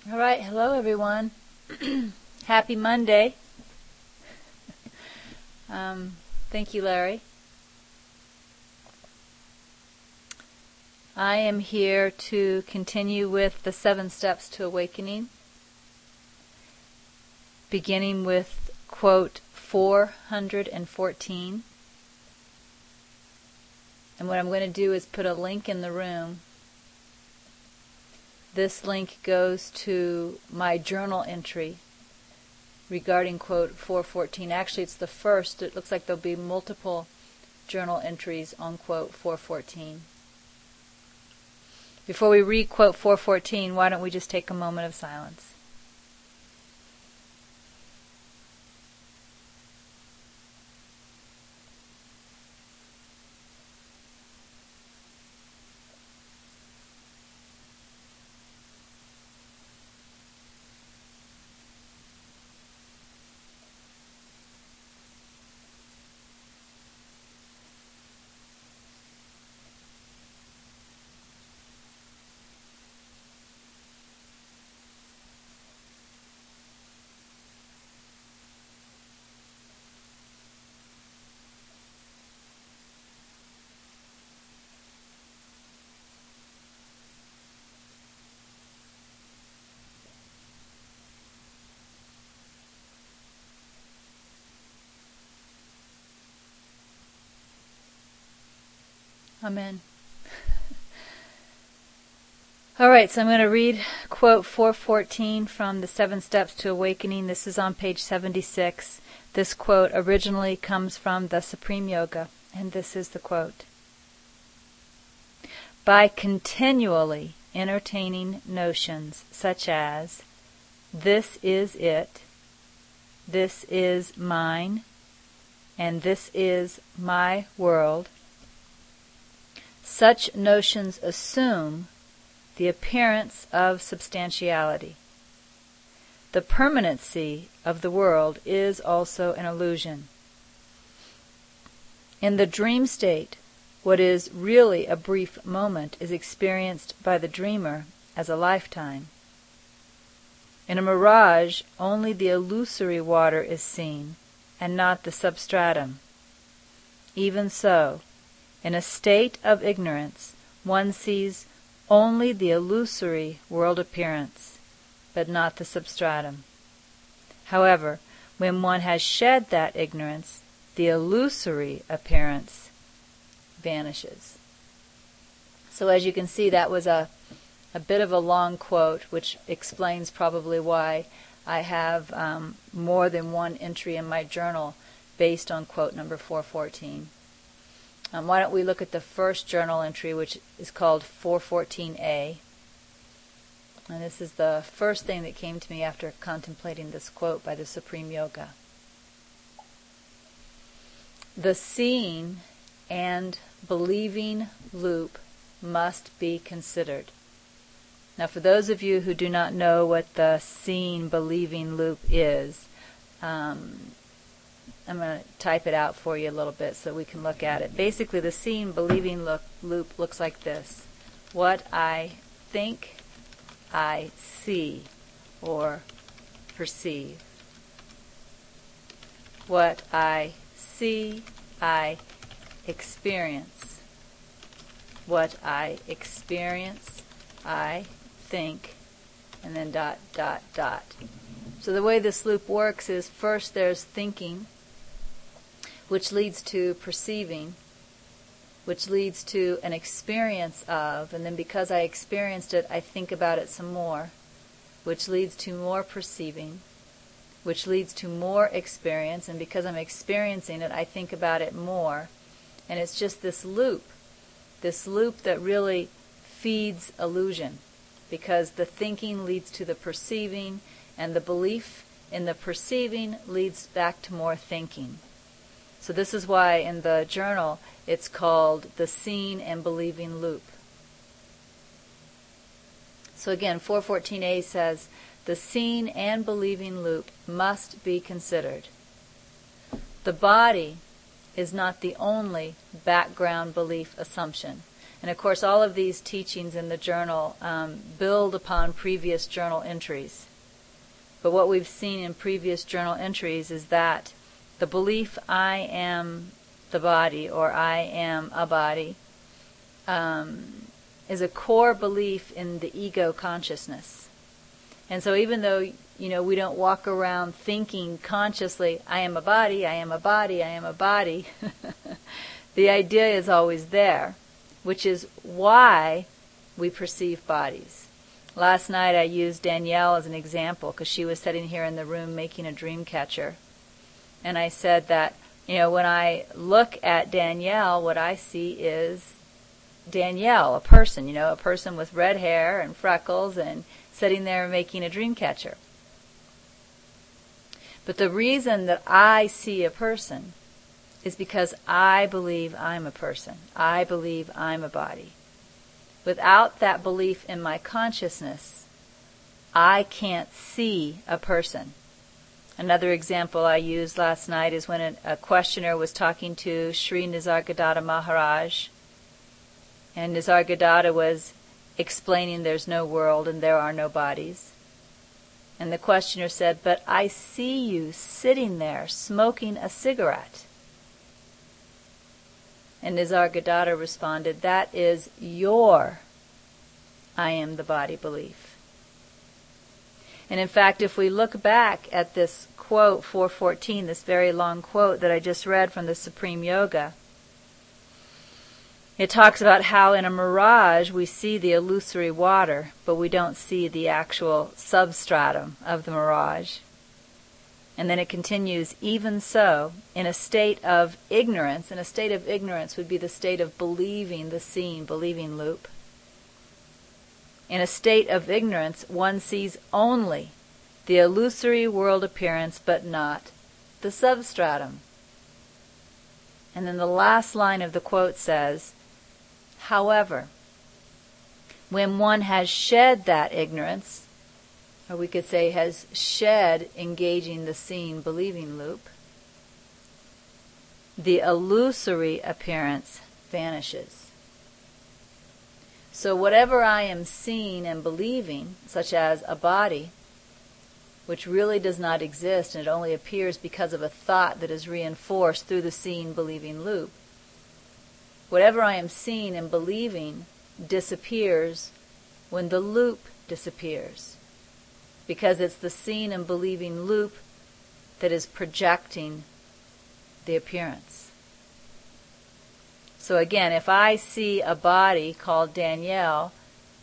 All right, hello everyone. Happy Monday. Thank you, Larry. I am here to continue with the 7 steps to awakening, beginning with quote 414. And what I'm going to do is put a link in the room. This link goes to my journal entry regarding quote 414. Actually, it's the first. It looks like there'll be multiple journal entries on quote 414. Before we read quote 414, why don't we just take a moment of silence? Amen. All right, so I'm going to read quote 414 from the 7 Steps to Awakening. This is on page 76. This quote originally comes from the Supreme Yoga, and this is the quote. By continually entertaining notions such as, this is it, this is mine, and this is my world, such notions assume the appearance of substantiality. The permanency of the world is also an illusion. In the dream state, what is really a brief moment is experienced by the dreamer as a lifetime. In a mirage, only the illusory water is seen, and not the substratum. Even so, in a state of ignorance, one sees only the illusory world appearance, but not the substratum. However, when one has shed that ignorance, the illusory appearance vanishes. So as you can see, that was a bit of a long quote, which explains probably why I have more than one entry in my journal based on quote number 414. Why don't we look at the first journal entry, which is called 414A. And this is the first thing that came to me after contemplating this quote by the Supreme Yoga. The seeing and believing loop must be considered. Now, for those of you who do not know what the seeing, believing loop is, I'm going to type it out for you a little bit so we can look at it. Basically, the seeing, believing loop looks like this. What I think, I see or perceive. What I see, I experience. What I experience, I think, and then ... So the way this loop works is first there's thinking, which leads to perceiving, which leads to an experience of, and then because I experienced it, I think about it some more, which leads to more perceiving, which leads to more experience, and because I'm experiencing it, I think about it more. And it's just this loop that really feeds illusion, because the thinking leads to the perceiving, and the belief in the perceiving leads back to more thinking. So this is why in the journal it's called the seeing and believing loop. So again, 414A says, the seeing and believing loop must be considered. The body is not the only background belief assumption. And of course, all of these teachings in the journal build upon previous journal entries. But what we've seen in previous journal entries is that the belief I am the body, or I am a body, is a core belief in the ego consciousness. And so even though, we don't walk around thinking consciously, I am a body, I am a body, I am a body, the idea is always there, which is why we perceive bodies. Last night I used Danielle as an example because she was sitting here in the room making a dream catcher. And I said that, when I look at Danielle, what I see is Danielle, a person, a person with red hair and freckles and sitting there making a dream catcher. But the reason that I see a person is because I believe I'm a person. I believe I'm a body. Without that belief in my consciousness, I can't see a person. Another example I used last night is when a questioner was talking to Sri Nisargadatta Maharaj, and Nisargadatta was explaining there's no world and there are no bodies. And the questioner said, but I see you sitting there smoking a cigarette. And Nisargadatta responded, that is your I am the body belief. And in fact, if we look back at this quote, 414, this very long quote that I just read from the Supreme Yoga, it talks about how in a mirage we see the illusory water, but we don't see the actual substratum of the mirage. And then it continues, even so, in a state of ignorance, and a state of ignorance would be the state of believing the seen, believing loop. In a state of ignorance, one sees only the illusory world appearance, but not the substratum. And then the last line of the quote says, however, when one has shed that ignorance, or we could say has shed engaging the seen, believing loop, the illusory appearance vanishes. So whatever I am seeing and believing, such as a body, which really does not exist and it only appears because of a thought that is reinforced through the seeing, believing loop, whatever I am seeing and believing disappears when the loop disappears, because it's the seeing and believing loop that is projecting the appearance. So again, if I see a body called Danielle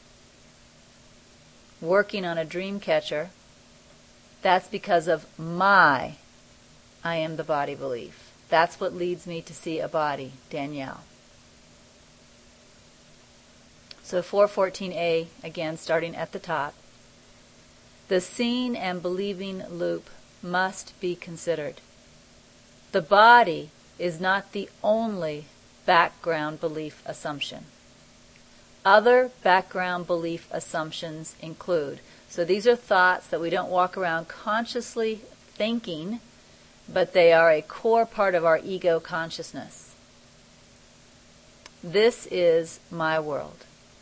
working on a dream catcher, that's because of my I am the body belief. That's what leads me to see a body, Danielle. So 414a, again, starting at the top. The seeing and believing loop must be considered. The body is not the only background belief assumption. Other background belief assumptions include, so these are thoughts that we don't walk around consciously thinking, but they are a core part of our ego consciousness. This is my world.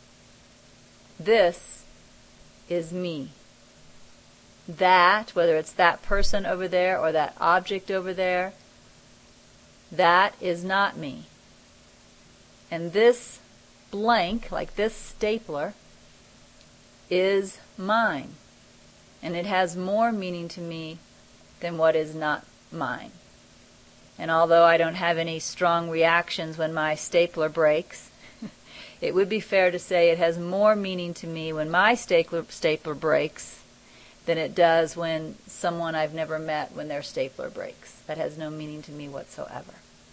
This is me. That, whether it's that person over there or that object over there, that is not me. And this blank, like this stapler, is mine. And it has more meaning to me than what is not mine. And although I don't have any strong reactions when my stapler breaks, it would be fair to say it has more meaning to me when my stapler breaks than it does when someone I've never met, when their stapler breaks. That has no meaning to me whatsoever.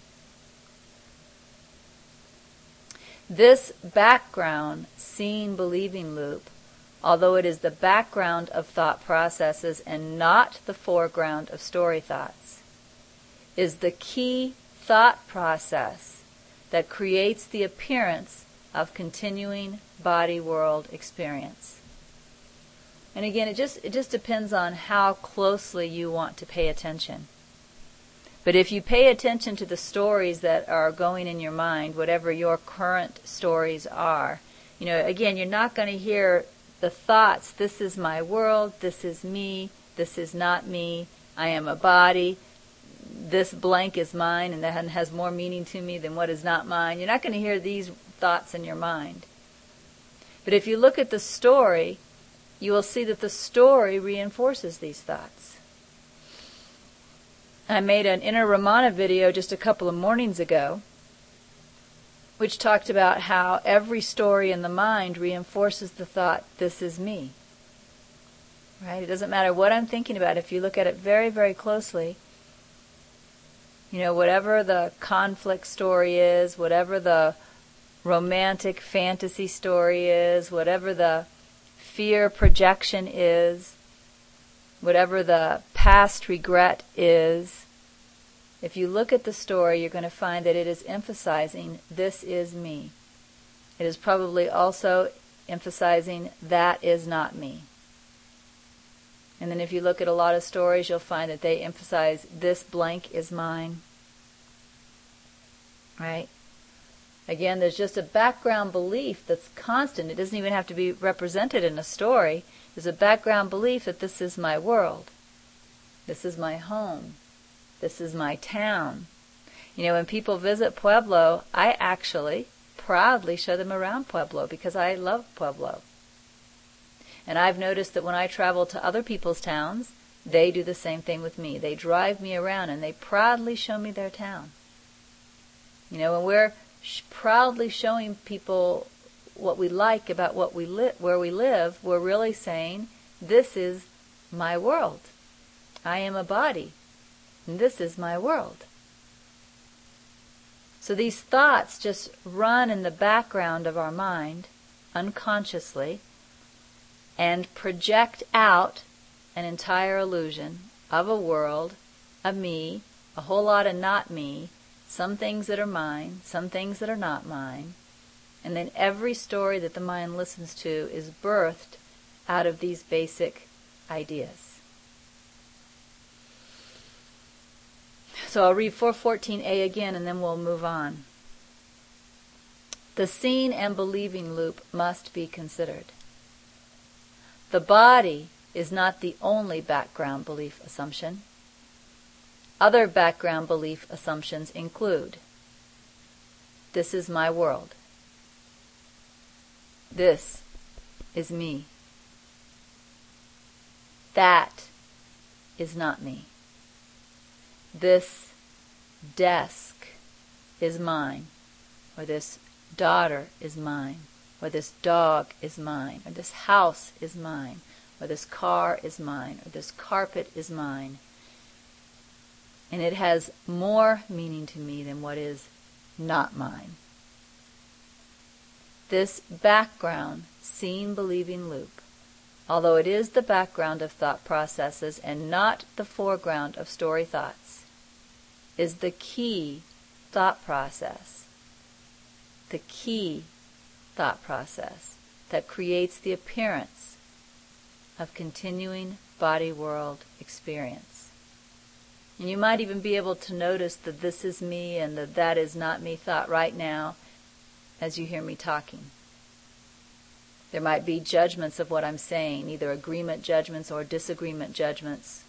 This background seeing, believing loop, although it is the background of thought processes and not the foreground of story thoughts, is the key thought process that creates the appearance of continuing body-world experience. And again, it just depends on how closely you want to pay attention. But if you pay attention to the stories that are going in your mind, whatever your current stories are, again, you're not going to hear the thoughts, this is my world, this is me, this is not me, I am a body, this blank is mine, and that has more meaning to me than what is not mine. You're not going to hear these thoughts in your mind. But if you look at the story, you will see that the story reinforces these thoughts. I made an Inner Ramana video just a couple of mornings ago, which talked about how every story in the mind reinforces the thought, this is me. Right? It doesn't matter what I'm thinking about. If you look at it very, very closely, whatever the conflict story is, whatever the romantic fantasy story is, whatever the fear projection is, whatever the past regret is, if you look at the story, you're going to find that it is emphasizing, this is me. It is probably also emphasizing, that is not me. And then if you look at a lot of stories, you'll find that they emphasize, this blank is mine. Right? Again, there's just a background belief that's constant. It doesn't even have to be represented in a story. There's a background belief that this is my world. This is my home. This is my town. When people visit Pueblo, I actually proudly show them around Pueblo because I love Pueblo. And I've noticed that when I travel to other people's towns, they do the same thing with me. They drive me around and they proudly show me their town. When we're proudly showing people what we like about where we live, we're really saying, this is my world. I am a body, and this is my world. So these thoughts just run in the background of our mind, unconsciously, and project out an entire illusion of a world, a me, a whole lot of not me, some things that are mine, some things that are not mine. And then every story that the mind listens to is birthed out of these basic ideas. So I'll read 414a again and then we'll move on. The seeing and believing loop must be considered. The body is not the only background belief assumption. Other background belief assumptions include, this is my world. This is me. That is not me. This desk is mine, or this daughter is mine, or this dog is mine, or this house is mine, or this car is mine, or this carpet is mine. And it has more meaning to me than what is not mine. This background, seeing, believing loop, although it is the background of thought processes and not the foreground of story thoughts, is the key thought process. The key thought process that creates the appearance of continuing body-world experience. And you might even be able to notice the this is me and the that is not me thought right now as you hear me talking. There might be judgments of what I'm saying, either agreement judgments or disagreement judgments,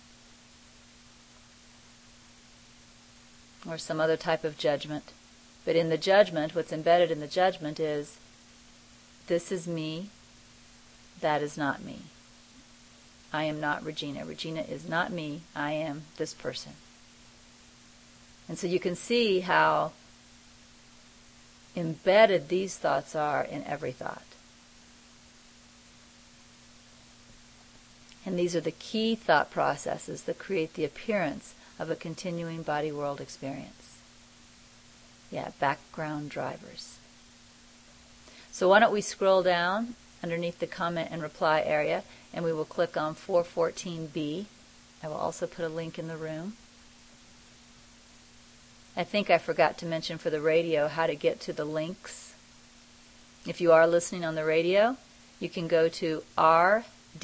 or some other type of judgment. But in the judgment, what's embedded in the judgment is, this is me, that is not me. I am not Regina. Regina is not me. I am this person. And so you can see how embedded these thoughts are in every thought. And these are the key thought processes that create the appearance of a continuing body-world experience. Yeah, background drivers. So why don't we scroll down underneath the comment and reply area, and we will click on 414b. I will also put a link in the room. I think I forgot to mention for the radio how to get to the links. If you are listening on the radio, you can go to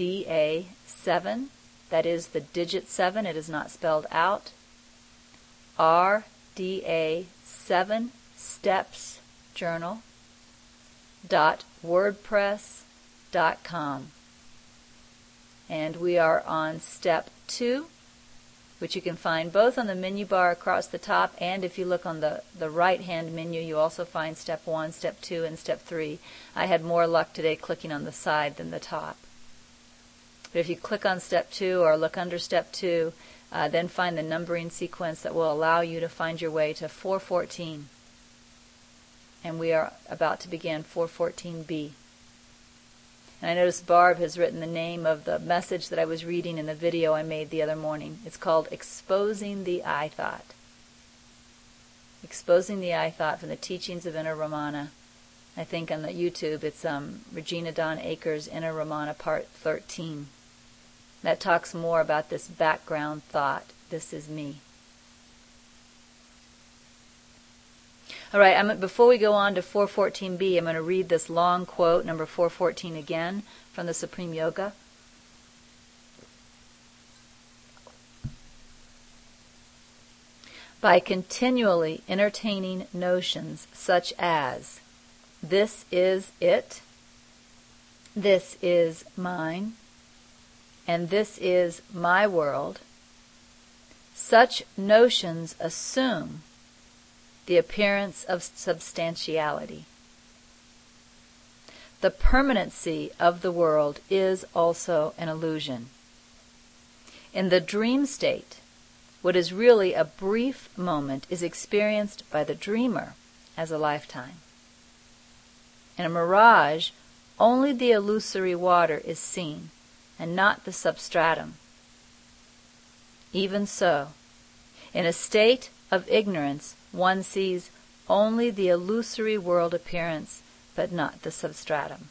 RDA7, that is the digit 7, it is not spelled out, rda7stepsjournal.wordpress.com. And we are on step 2, which you can find both on the menu bar across the top, and if you look on the right-hand menu, you also find step 1, step 2, and step 3. I had more luck today clicking on the side than the top. But if you click on step 2 or look under step 2, then find the numbering sequence that will allow you to find your way to 414. And we are about to begin 414B. And I noticed Barb has written the name of the message that I was reading in the video I made the other morning. It's called Exposing the I Thought. Exposing the I Thought from the Teachings of Inner Ramana. I think on the YouTube it's Regina Dawn Akers' Inner Ramana Part 13. That talks more about this background thought. This is me. All right, before we go on to 414B, I'm going to read this long quote, number 414 again, from the Supreme Yoga. By continually entertaining notions such as, this is it, this is mine, and this is my world, such notions assume the appearance of substantiality. The permanency of the world is also an illusion. In the dream state, what is really a brief moment is experienced by the dreamer as a lifetime. In a mirage, only the illusory water is seen, and not the substratum. Even so, in a state of ignorance, one sees only the illusory world appearance, but not the substratum.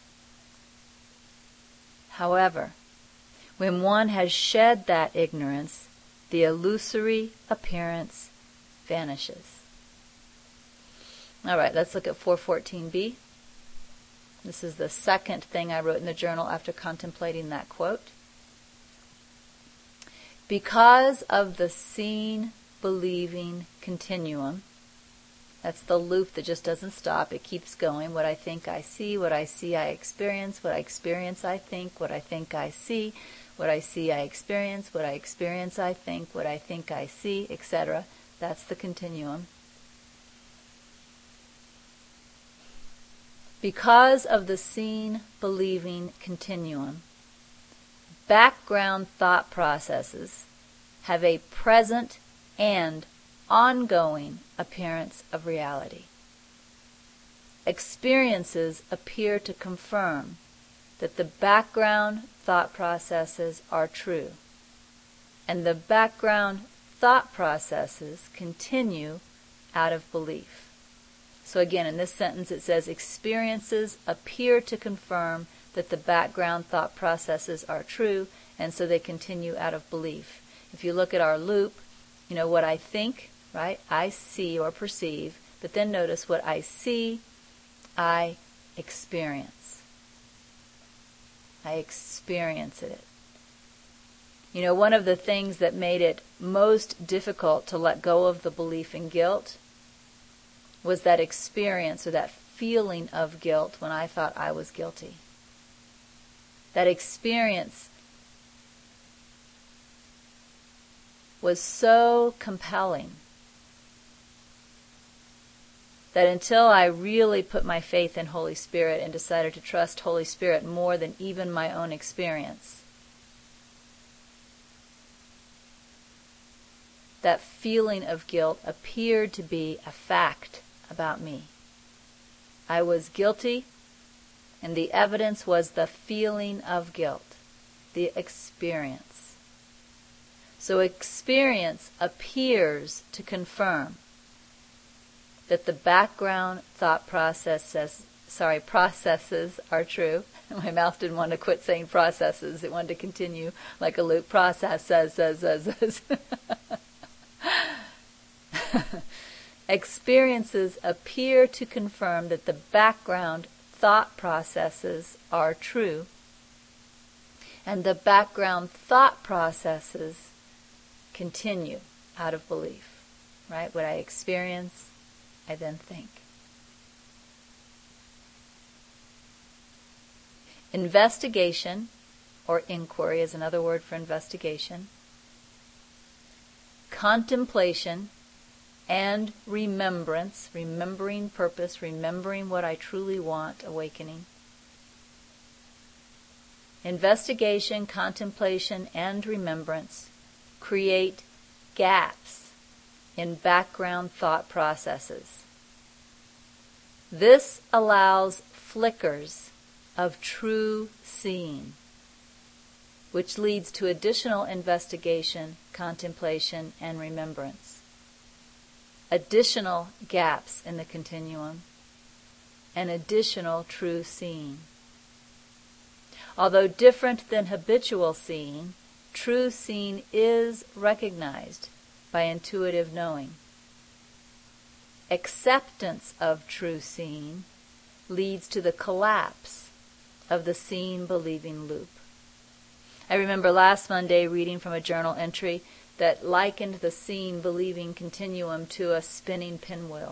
However, when one has shed that ignorance, the illusory appearance vanishes. All right, let's look at 414B. This is the second thing I wrote in the journal after contemplating that quote. Because of the seeing-believing continuum, that's the loop that just doesn't stop. It keeps going. What I think I see, what I see I experience, what I experience I think, what I think I see I experience, what I experience I think I see, etc. That's the continuum. Because of the seeing-believing continuum, background thought processes have a present and ongoing appearance of reality. Experiences appear to confirm that the background thought processes are true, and the background thought processes continue out of belief. So again, in this sentence it says, experiences appear to confirm that the background thought processes are true, and so they continue out of belief. If you look at our loop, you know what I think, right? I see or perceive, but then notice what I see, I experience. I experience it. You know, one of the things that made it most difficult to let go of the belief in guilt was that experience or that feeling of guilt when I thought I was guilty. That experience was so compelling that until I really put my faith in Holy Spirit and decided to trust Holy Spirit more than even my own experience, that feeling of guilt appeared to be a fact about me. I was guilty, and the evidence was the feeling of guilt, the experience. So experience appears to confirm that the background thought processes are true. My mouth didn't want to quit saying processes. It wanted to continue like a loop. Process says. Experiences appear to confirm that the background thought processes are true, and the background thought processes continue out of belief. right? What I experience, I then think. Investigation, or inquiry is another word for investigation. Contemplation and remembrance, remembering purpose, remembering what I truly want, awakening. Investigation, contemplation, and remembrance create gaps in background thought processes. This allows flickers of true seeing, which leads to additional investigation, contemplation, and remembrance. Additional gaps in the continuum, and additional true seeing. Although different than habitual seeing, true seeing is recognized by intuitive knowing. Acceptance of true seeing leads to the collapse of the seeing-believing loop. I remember last Monday reading from a journal entry that likened the seeing-believing continuum to a spinning pinwheel.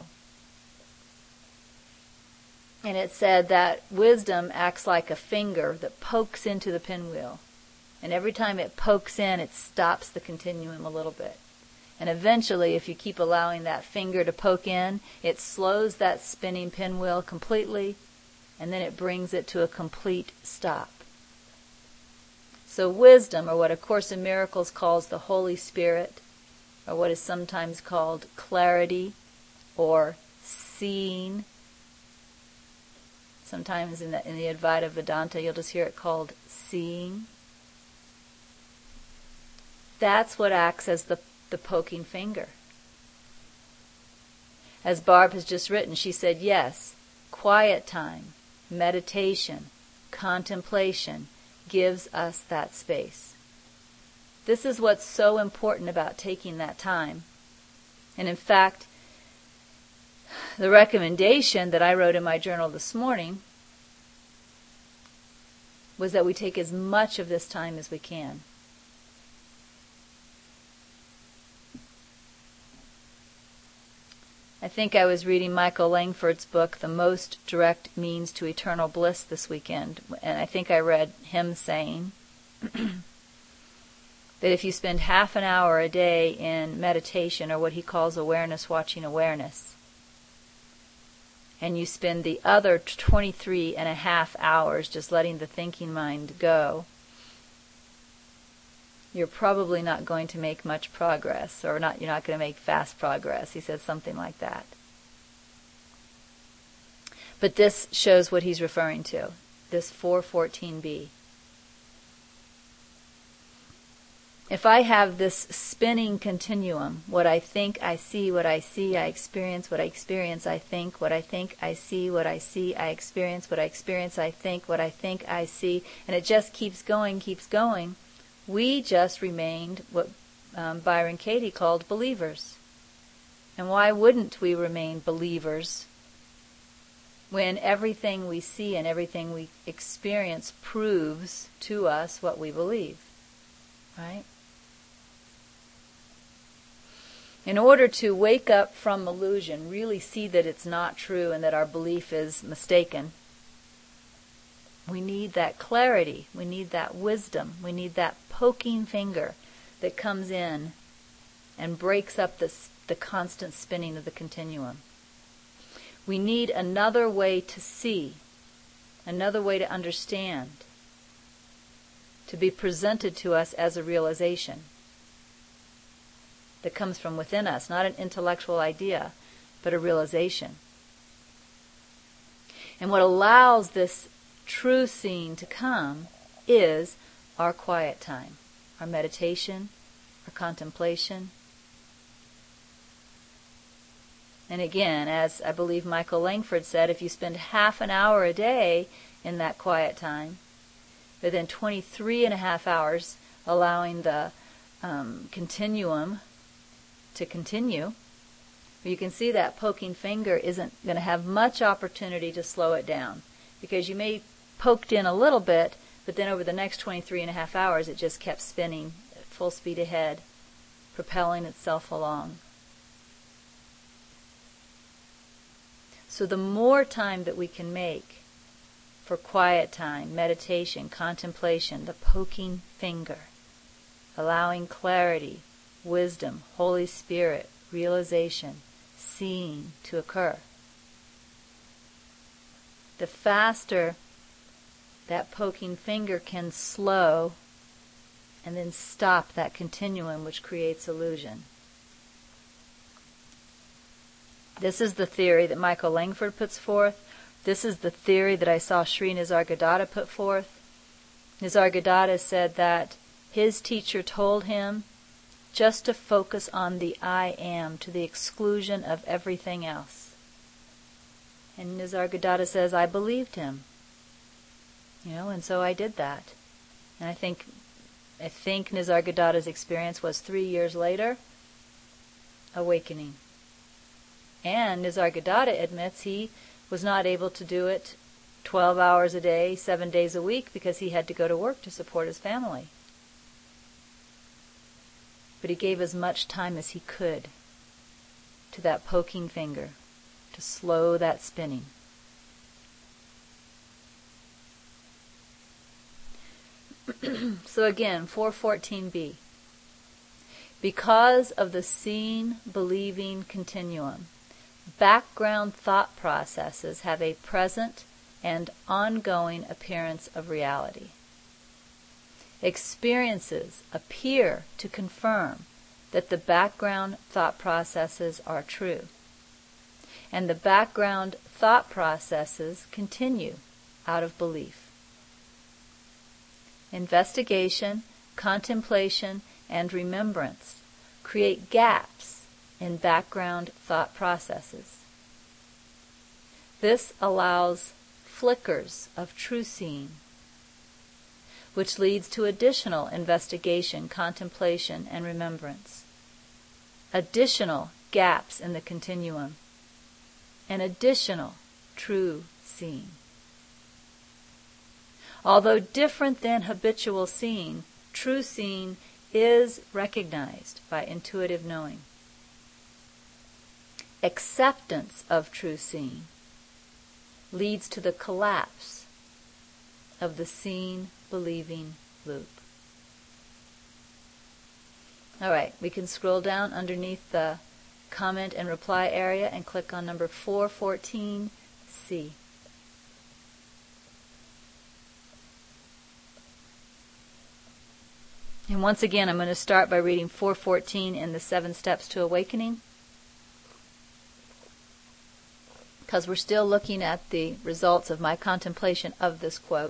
And it said that wisdom acts like a finger that pokes into the pinwheel. And every time it pokes in, it stops the continuum a little bit. And eventually, if you keep allowing that finger to poke in, it slows that spinning pinwheel completely, and then it brings it to a complete stop. So wisdom, or what A Course in Miracles calls the Holy Spirit, or what is sometimes called clarity, or seeing. Sometimes in the Advaita Vedanta, you'll just hear it called seeing. That's what acts as the poking finger. As Barb has just written, she said, yes, quiet time, meditation, contemplation gives us that space. This is what's so important about taking that time. And in fact, the recommendation that I wrote in my journal this morning was that we take as much of this time as we can. I think I was reading Michael Langford's book, The Most Direct Means to Eternal Bliss, this weekend, and I think I read him saying that if you spend half an hour a day in meditation, or what he calls awareness watching awareness, and you spend the other 23 and a half hours just letting the thinking mind go, you're probably not going to make much progress, or you're not going to make fast progress. He said something like that. But this shows what he's referring to, this 414b. If I have this spinning continuum, what I think, I see, what I see, I experience, what I experience, I think, what I think, I see, what I see, I experience, what I experience, I think, what I think, I see, and it just keeps going, we just remained what Byron Katie called believers. And why wouldn't we remain believers when everything we see and everything we experience proves to us what we believe? Right? In order to wake up from illusion, really see that it's not true and that our belief is mistaken, we need that clarity, we need that wisdom, we need that poking finger that comes in and breaks up the constant spinning of the continuum. We need another way to see, another way to understand, to be presented to us as a realization that comes from within us, not an intellectual idea, but a realization. And what allows this true seeing to come is our quiet time, our meditation, our contemplation. And again, as I believe Michael Langford said, if you spend half an hour a day in that quiet time, but then 23 and a half hours allowing the continuum to continue, you can see that poking finger isn't going to have much opportunity to slow it down, because you may poked in a little bit, but then over the next 23 and a half hours it just kept spinning at full speed ahead, propelling itself along. So the more time that we can make for quiet time, meditation, contemplation, the poking finger, allowing clarity, wisdom, Holy Spirit, realization, seeing to occur, the faster that poking finger can slow and then stop that continuum which creates illusion. This is the theory that Michael Langford puts forth. This is the theory that I saw Sri Nisargadatta put forth. Nisargadatta said that his teacher told him just to focus on the I am to the exclusion of everything else. And Nisargadatta says, I believed him. And so I did that. And I think Nisargadatta's experience was 3 years later, awakening. And Nisargadatta admits he was not able to do it 12 hours a day, 7 days a week, because he had to go to work to support his family. But he gave as much time as he could to that poking finger, to slow that spinning. So again, 414b. Because of the seeing, believing continuum, background thought processes have a present and ongoing appearance of reality. Experiences appear to confirm that the background thought processes are true. And the background thought processes continue out of belief. Investigation, contemplation, and remembrance create gaps in background thought processes. This allows flickers of true seeing, which leads to additional investigation, contemplation, and remembrance, additional gaps in the continuum, and additional true seeing. Although different than habitual seeing, true seeing is recognized by intuitive knowing. Acceptance of true seeing leads to the collapse of the seeing-believing loop. All right, we can scroll down underneath the comment and reply area and click on number 414C. And once again, I'm going to start by reading 414 in the 7 Steps to Awakening, because we're still looking at the results of my contemplation of this quote.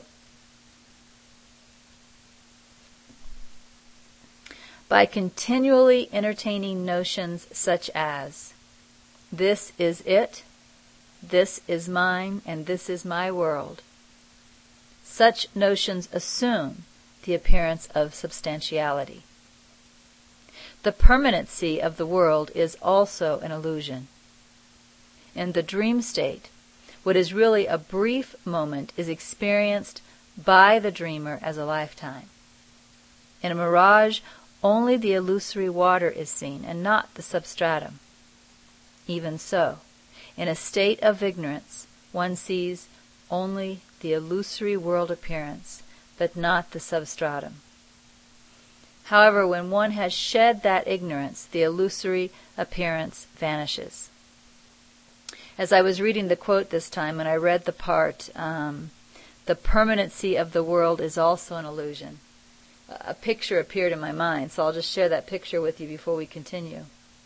By continually entertaining notions such as, this is it, this is mine, and this is my world, such notions assume the appearance of substantiality. The permanency of the world is also an illusion. In the dream state, what is really a brief moment is experienced by the dreamer as a lifetime. In a mirage, only the illusory water is seen and not the substratum. Even so, in a state of ignorance, one sees only the illusory world appearance, but not the substratum. However, when one has shed that ignorance, the illusory appearance vanishes. As I was reading the quote this time, and I read the part, the permanency of the world is also an illusion, a picture appeared in my mind, so I'll just share that picture with you before we continue.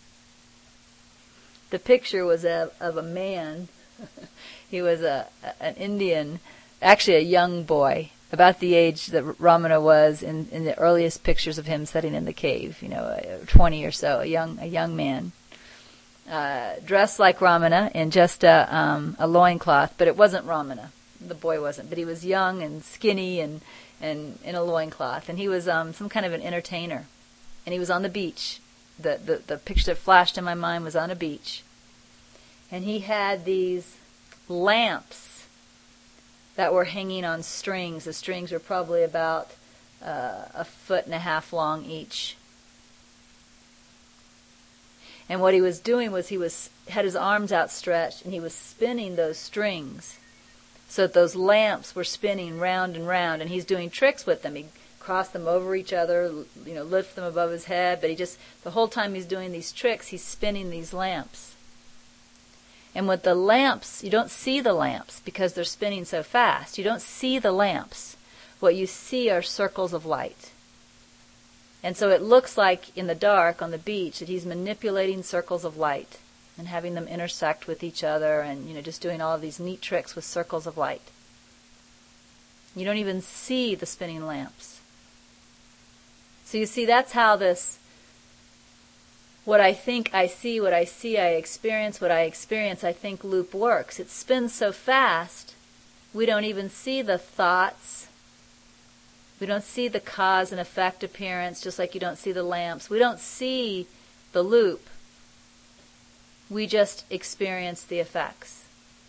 The picture was of a man. He was an Indian, actually a young boy, about the age that Ramana was in the earliest pictures of him sitting in the cave, 20 or so, a young man, dressed like Ramana in just a loincloth, but it wasn't Ramana. The boy wasn't, but he was young and skinny and in a loincloth, and he was some kind of an entertainer, and he was on the beach. The picture that flashed in my mind was on a beach, and he had these lamps that were hanging on strings. The strings were probably about 1.5 feet long each. And what he was doing was he was had his arms outstretched and he was spinning those strings so that those lamps were spinning round and round, and he's doing tricks with them. He crossed them over each other, lift them above his head, but the whole time he's doing these tricks, he's spinning these lamps. And with the lamps, you don't see the lamps because they're spinning so fast. You don't see the lamps. What you see are circles of light. And so it looks like in the dark on the beach that he's manipulating circles of light and having them intersect with each other and, just doing all of these neat tricks with circles of light. You don't even see the spinning lamps. So you see, that's how this, what I think I see, what I see I experience, what I experience I think loop works. It spins so fast, we don't even see the thoughts. We don't see the cause and effect appearance, just like you don't see the lamps. We don't see the loop. We just experience the effects.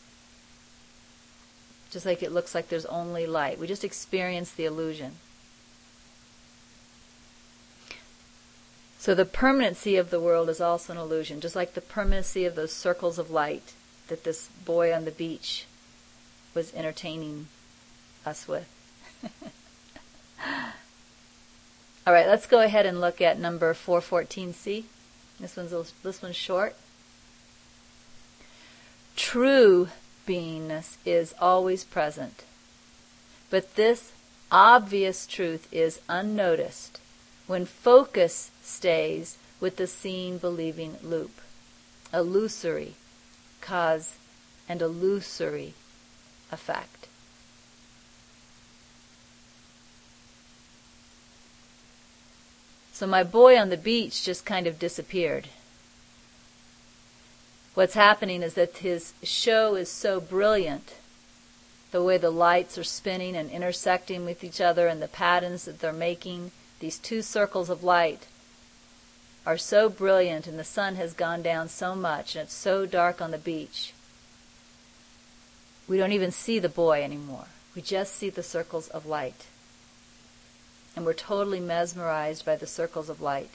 Just like it looks like there's only light. We just experience the illusion. So the permanency of the world is also an illusion, just like the permanency of those circles of light that this boy on the beach was entertaining us with. All right, let's go ahead and look at number 414C. This one's short. True beingness is always present, but this obvious truth is unnoticed when focus stays with the seeing, believing loop. Illusory cause and illusory effect. So my boy on the beach just kind of disappeared. What's happening is that his show is so brilliant, the way the lights are spinning and intersecting with each other and the patterns that they're making, these two circles of light are so brilliant, and the sun has gone down so much and it's so dark on the beach. We don't even see the boy anymore. We just see the circles of light. And we're totally mesmerized by the circles of light.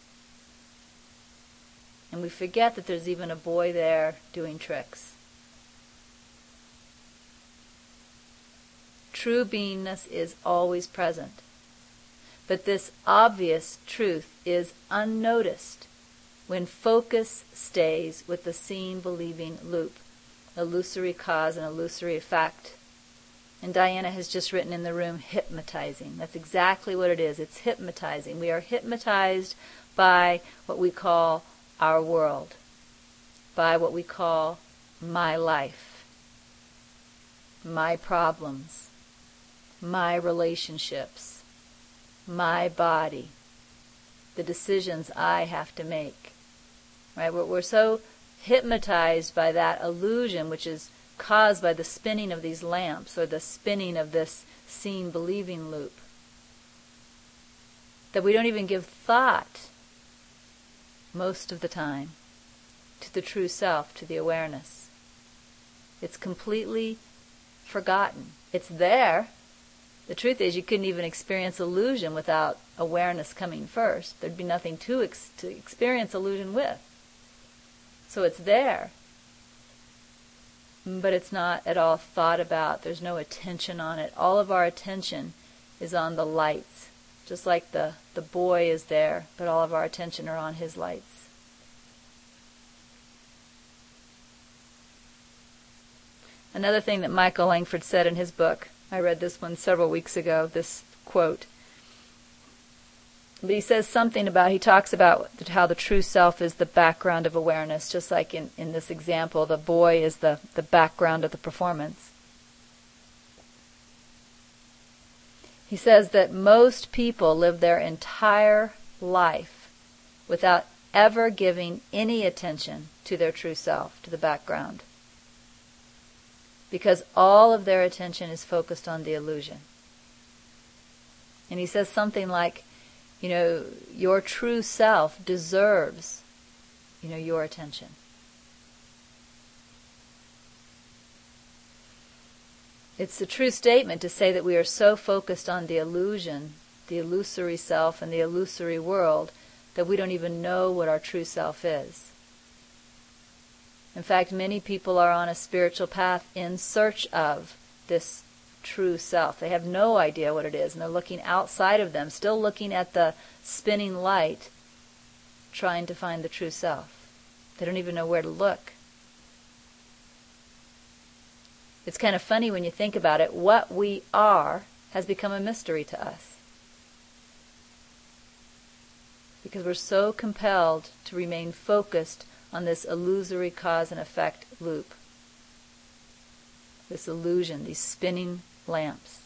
And we forget that there's even a boy there doing tricks. True beingness is always present. But this obvious truth is unnoticed when focus stays with the seeing, believing loop, illusory cause and illusory effect. And Diana has just written in the room, hypnotizing. That's exactly what it is. It's hypnotizing. We are hypnotized by what we call our world, by what we call my life, my problems, my relationships, my body, the decisions I have to make. Right? We're so hypnotized by that illusion, which is caused by the spinning of these lamps or the spinning of this seeing, believing loop, that we don't even give thought most of the time to the true self, to the awareness. It's completely forgotten. It's there. The truth is, you couldn't even experience illusion without awareness coming first. There'd be nothing to experience illusion with. So it's there. But it's not at all thought about. There's no attention on it. All of our attention is on the lights. Just like the boy is there, but all of our attention are on his lights. Another thing that Michael Langford said in his book, I read this one several weeks ago, this quote. But he says something about, he talks about how the true self is the background of awareness, just like in this example, the boy is the background of the performance. He says that most people live their entire life without ever giving any attention to their true self, to the background, because all of their attention is focused on the illusion. And he says something like, your true self deserves, your attention. It's a true statement to say that we are so focused on the illusion, the illusory self and the illusory world, that we don't even know what our true self is. In fact, many people are on a spiritual path in search of this true self. They have no idea what it is, and they're looking outside of them, still looking at the spinning light, trying to find the true self. They don't even know where to look. It's kind of funny when you think about it. What we are has become a mystery to us, because we're so compelled to remain focused on this illusory cause and effect loop, this illusion, these spinning lamps.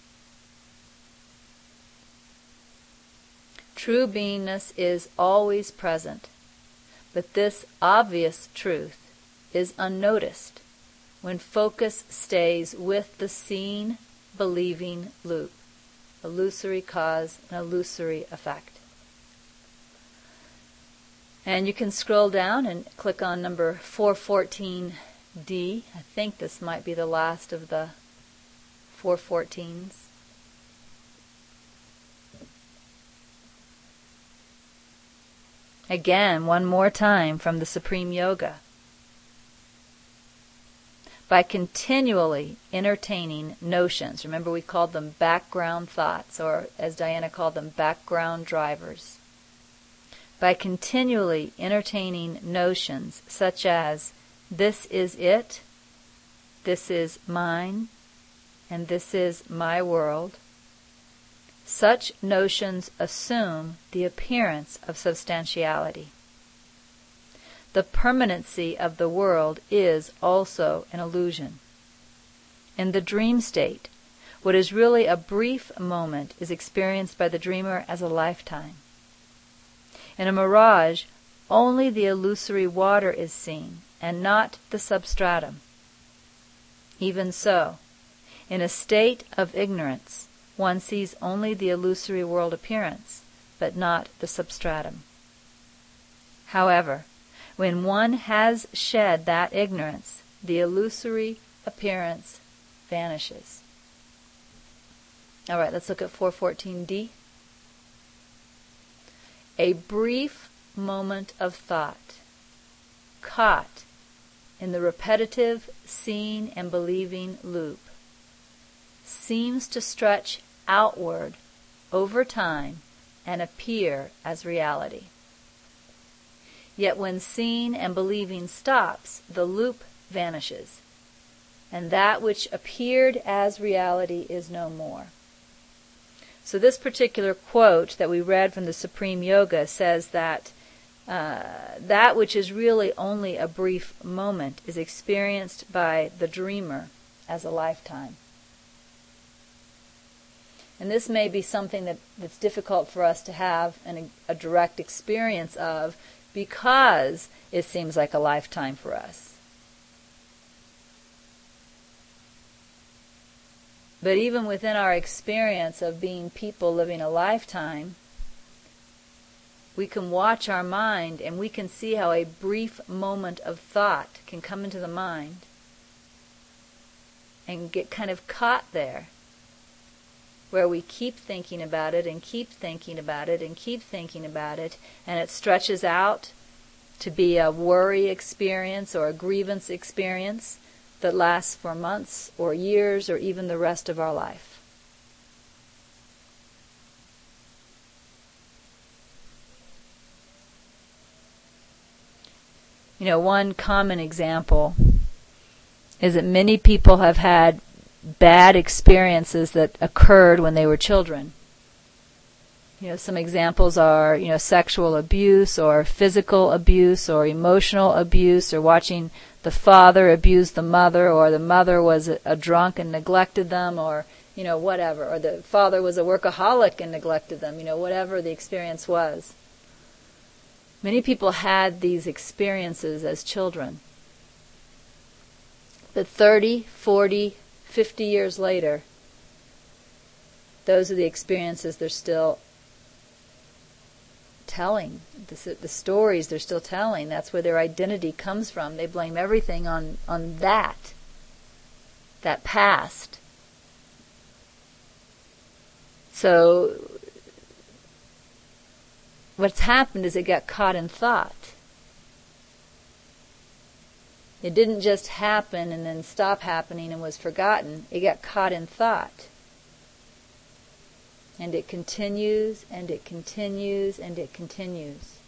True beingness is always present, but this obvious truth is unnoticed when focus stays with the seeing, believing loop, illusory cause and illusory effect. And you can scroll down and click on number 414D. I think this might be the last of the 414s. Again, one more time from the Supreme Yoga. By continually entertaining notions, remember we called them background thoughts, or as Diana called them, background drivers. By continually entertaining notions such as, this is it, this is mine, and this is my world, such notions assume the appearance of substantiality. The permanency of the world is also an illusion. In the dream state, what is really a brief moment is experienced by the dreamer as a lifetime. In a mirage, only the illusory water is seen, and not the substratum. Even so, in a state of ignorance, one sees only the illusory world appearance, but not the substratum. However, when one has shed that ignorance, the illusory appearance vanishes. All right, let's look at 414D. A brief moment of thought, caught in the repetitive seeing and believing loop, seems to stretch outward over time and appear as reality. Yet when seeing and believing stops, the loop vanishes, and that which appeared as reality is no more. So this particular quote that we read from the Supreme Yoga says that that which is really only a brief moment is experienced by the dreamer as a lifetime. And this may be something that's difficult for us to have a direct experience of, because it seems like a lifetime for us. But even within our experience of being people living a lifetime, we can watch our mind and we can see how a brief moment of thought can come into the mind and get kind of caught there, where we keep thinking about it and keep thinking about it and keep thinking about it, and it stretches out to be a worry experience or a grievance experience that lasts for months or years or even the rest of our life. You know, one common example is that many people have had bad experiences that occurred when they were children. You know, some examples are, you know, sexual abuse or physical abuse or emotional abuse, or watching the father abuse the mother, or the mother was a drunk and neglected them, or, you know, whatever, or the father was a workaholic and neglected them, you know, whatever the experience was. Many people had these experiences as children. But 30, 40, 50 years later, those are the experiences they're still telling, the stories they're still telling. That's where their identity comes from. They blame everything on that past. So what's happened is it got caught in thought. It didn't just happen and then stop happening and was forgotten. It got caught in thought. And it continues, and it continues, and it continues.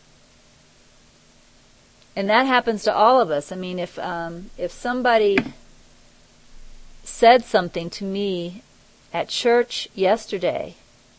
And that happens to all of us. I mean, if somebody said something to me at church yesterday,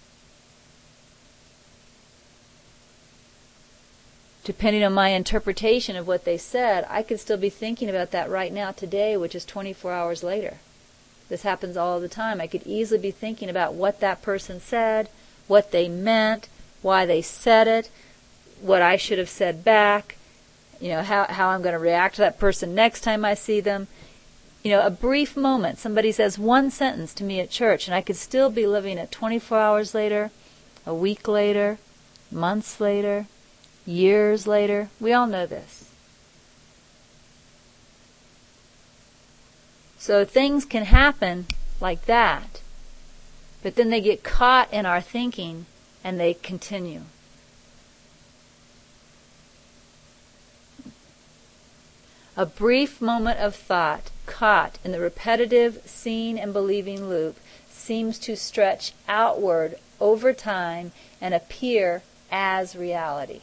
depending on my interpretation of what they said, I could still be thinking about that right now today, which is 24 hours later. This happens all the time. I could easily be thinking about what that person said, what they meant, why they said it, what I should have said back, how I'm going to react to that person next time I see them. A brief moment, somebody says one sentence to me at church, and I could still be living it 24 hours later, a week later, months later, years later. We all know this. So things can happen like that, but then they get caught in our thinking and they continue. A brief moment of thought caught in the repetitive seeing and believing loop seems to stretch outward over time and appear as reality.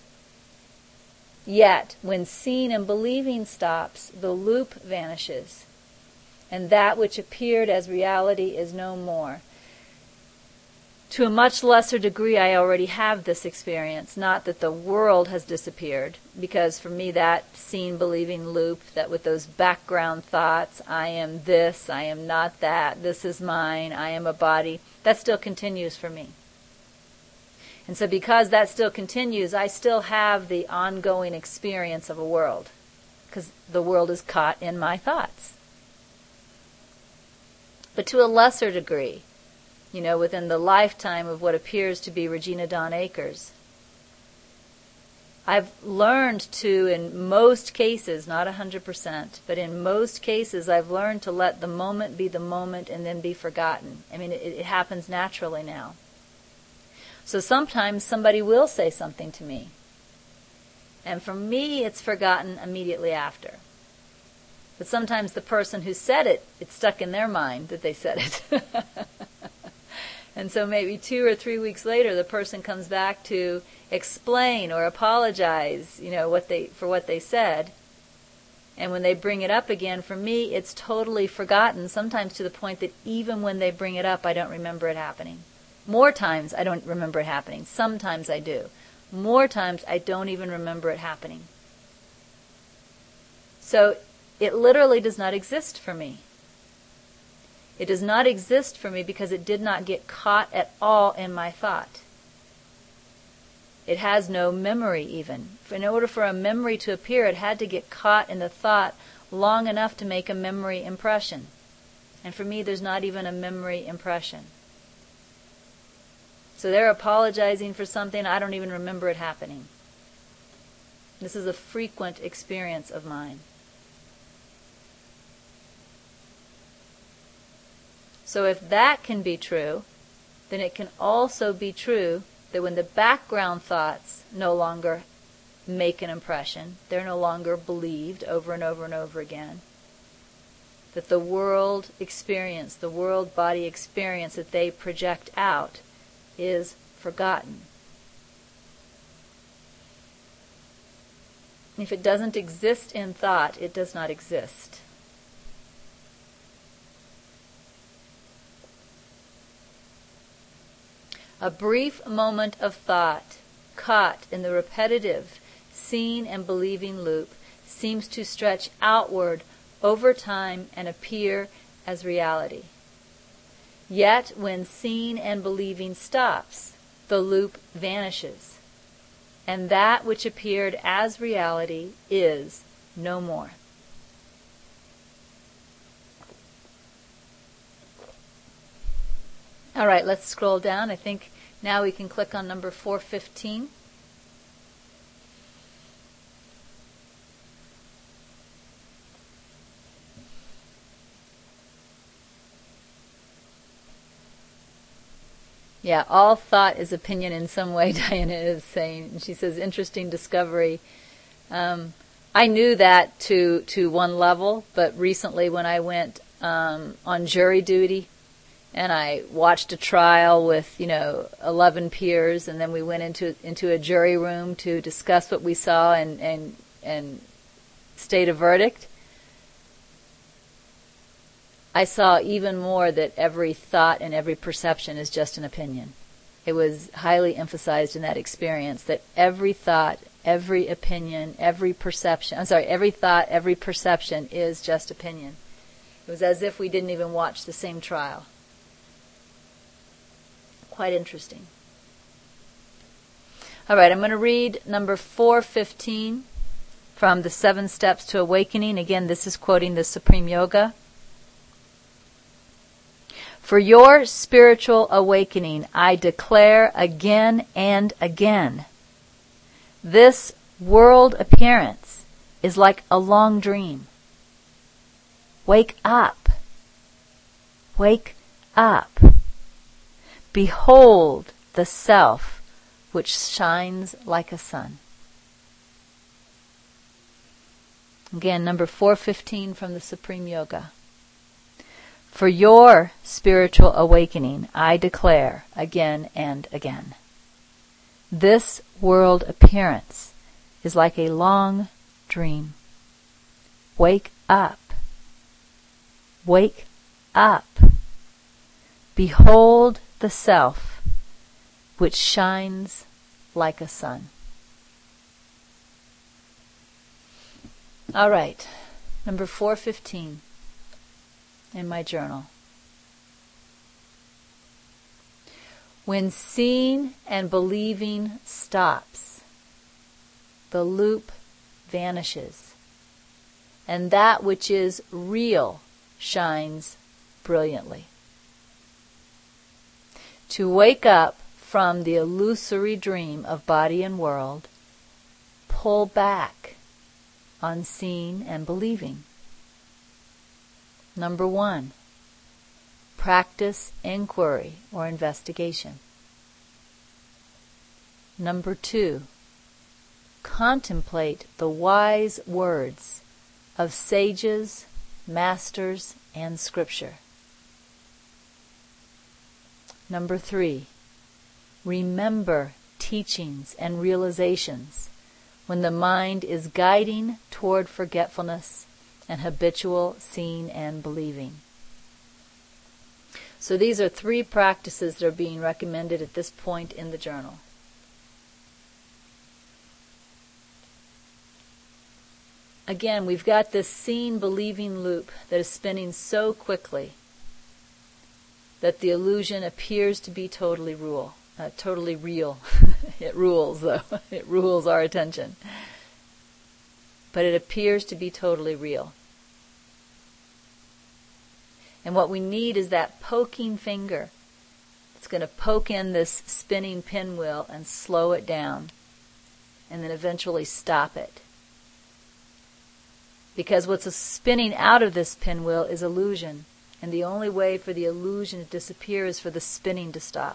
Yet, when seeing and believing stops, the loop vanishes, and that which appeared as reality is no more. To a much lesser degree, I already have this experience. Not that the world has disappeared, because for me that seeing, believing loop, that with those background thoughts, I am this, I am not that, this is mine, I am a body, that still continues for me. And so because that still continues, I still have the ongoing experience of a world, because the world is caught in my thoughts. But to a lesser degree, within the lifetime of what appears to be Regina Dawn Akers, I've learned to, in most cases, not 100%, but in most cases, I've learned to let the moment be the moment and then be forgotten. I mean, it happens naturally now. So sometimes somebody will say something to me, and for me, it's forgotten immediately after. But sometimes the person who said it, it's stuck in their mind that they said it. And so maybe 2 or 3 weeks later, the person comes back to explain or apologize, for what they said. And when they bring it up again, for me, it's totally forgotten, sometimes to the point that even when they bring it up, I don't remember it happening. More times, I don't remember it happening. Sometimes I do. More times, I don't even remember it happening. So it literally does not exist for me. It does not exist for me because it did not get caught at all in my thought. It has no memory even. In order for a memory to appear, it had to get caught in the thought long enough to make a memory impression. And for me, there's not even a memory impression. So they're apologizing for something, I don't even remember it happening. This is a frequent experience of mine. So if that can be true, then it can also be true that when the background thoughts no longer make an impression, they're no longer believed over and over and over again, that the world experience, the world body experience that they project out is forgotten. If it doesn't exist in thought, it does not exist. A brief moment of thought, caught in the repetitive seeing and believing loop, seems to stretch outward over time and appear as reality. Yet when seeing and believing stops, the loop vanishes, and that which appeared as reality is no more. All right, let's scroll down. I think now we can click on number 415. Yeah, all thought is opinion in some way, Diana is saying. And she says, interesting discovery. I knew that to one level, but recently when I went on jury duty and I watched a trial with 11 peers, and then we went into a jury room to discuss what we saw and state a verdict, I saw even more that every thought and every perception is just an opinion. It was highly emphasized in that experience that every thought, every opinion, every thought, every perception is just opinion. It was as if we didn't even watch the same trial. Quite interesting. All right, I'm going to read number 415 from the 7 Steps to Awakening. Again, this is quoting the Supreme Yoga. For your spiritual awakening, I declare again and again, this world appearance is like a long dream. Wake up. Wake up. Behold the self which shines like a sun. Again, number 415 from the Supreme Yoga. For your spiritual awakening, I declare again and again, this world appearance is like a long dream. Wake up. Wake up. Behold the self which shines like a sun. All right, number 415 in my journal. When seeing and believing stops, the loop vanishes, and that which is real shines brilliantly. To wake up from the illusory dream of body and world, pull back on seeing and believing. Number 1, practice inquiry or investigation. Number 2, contemplate the wise words of sages, masters, and scripture. Number 3, remember teachings and realizations when the mind is guiding toward forgetfulness and habitual seeing and believing. So these are 3 practices that are being recommended at this point in the journal. Again, we've got this seeing-believing loop that is spinning so quickly that the illusion appears to be totally real. It rules, though. It rules our attention. But it appears to be totally real. And what we need is that poking finger. It's going to poke in this spinning pinwheel and slow it down, and then eventually stop it. Because what's spinning out of this pinwheel is illusion, and the only way for the illusion to disappear is for the spinning to stop.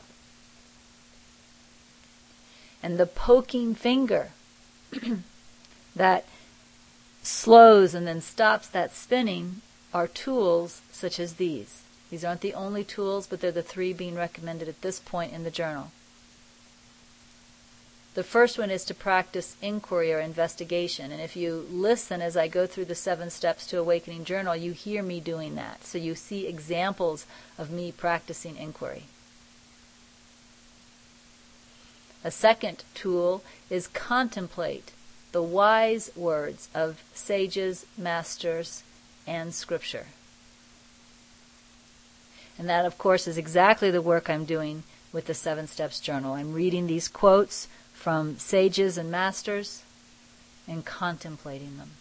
And the poking finger that slows and then stops that spinning are tools such as these. These aren't the only tools, but they're the 3 being recommended at this point in the journal. The first one is to practice inquiry or investigation. And if you listen as I go through the 7 Steps to Awakening journal, you hear me doing that. So you see examples of me practicing inquiry. A second tool is contemplate the wise words of sages, masters, and scripture. And that, of course, is exactly the work I'm doing with the 7 Steps journal. I'm reading these quotes from sages and masters and contemplating them.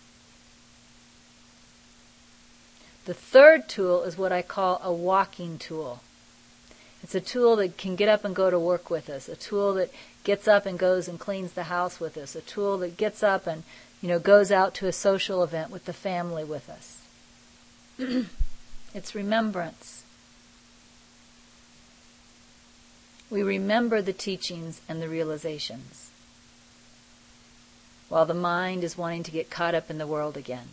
The third tool is what I call a walking tool. It's a tool that can get up and go to work with us, a tool that gets up and goes and cleans the house with us, a tool that gets up and goes out to a social event with the family with us. It's remembrance. We remember the teachings and the realizations. while the mind is wanting to get caught up in the world again.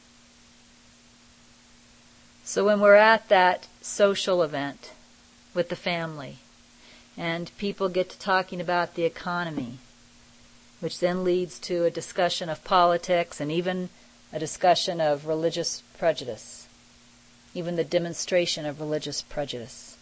So when we're at that social event with the family, and people get to talking about the economy, which then leads to a discussion of politics and even a discussion of religious prejudice, even the demonstration of religious prejudice.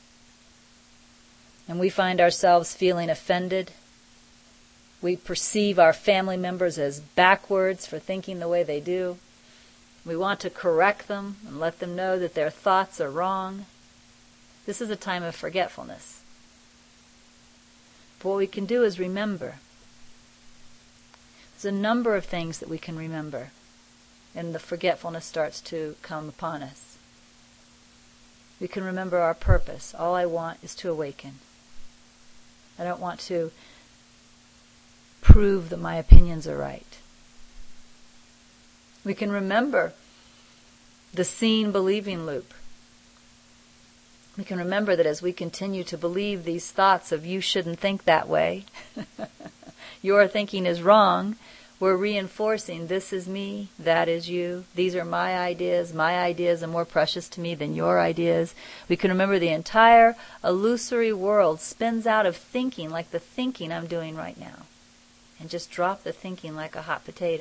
And we find ourselves feeling offended. We perceive our family members as backwards for thinking the way they do. We want to correct them and let them know that their thoughts are wrong. This is a time of forgetfulness. But what we can do is remember. There's a number of things that we can remember, and the forgetfulness starts to come upon us. We can remember our purpose. All I want is to awaken. I don't want to prove that my opinions are right. We can remember the seeing believing loop. We can remember that as we continue to believe these thoughts of you shouldn't think that way, your thinking is wrong, we're reinforcing this is me, that is you, these are my ideas are more precious to me than your ideas. We can remember the entire illusory world spins out of thinking like the thinking I'm doing right now, and just drop the thinking like a hot potato.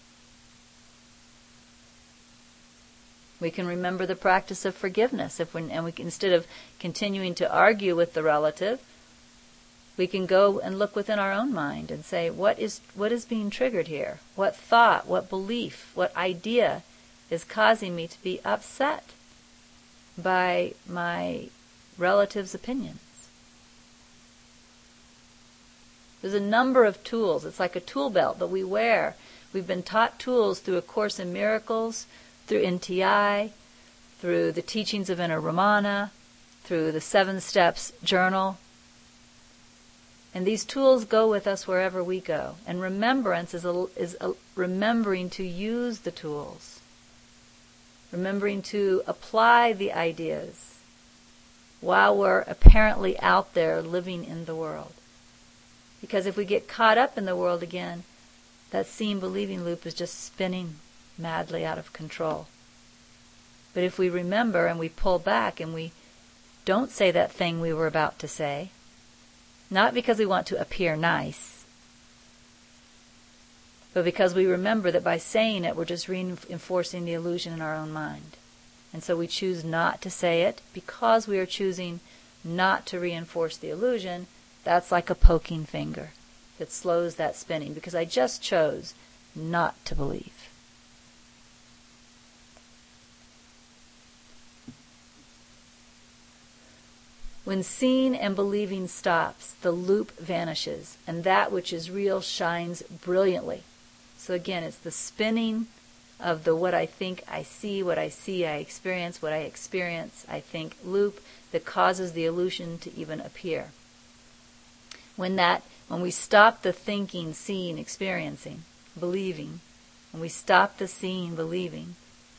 We can remember the practice of forgiveness, instead of continuing to argue with the relative, we can go and look within our own mind and say, what is being triggered here? What thought, what belief, what idea is causing me to be upset by my relative's opinions? There's a number of tools. It's like a tool belt that we wear. We've been taught tools through A Course in Miracles, through NTI, through the teachings of Inner Ramana, through the 7 Steps journal. And these tools go with us wherever we go. And remembrance is remembering to use the tools, remembering to apply the ideas while we're apparently out there living in the world. Because if we get caught up in the world again, that seeing believing loop is just spinning madly out of control. But if we remember and we pull back and we don't say that thing we were about to say, not because we want to appear nice, but because we remember that by saying it, we're just reinforcing the illusion in our own mind. And so we choose not to say it because we are choosing not to reinforce the illusion. That's like a poking finger that slows that spinning, because I just chose not to believe. When seeing and believing stops, the loop vanishes, and that which is real shines brilliantly. So again, it's the spinning of the what I think I see, what I see I experience, what I experience I think loop that causes the illusion to even appear. When we stop the thinking, seeing, experiencing, believing, when we stop the seeing, believing,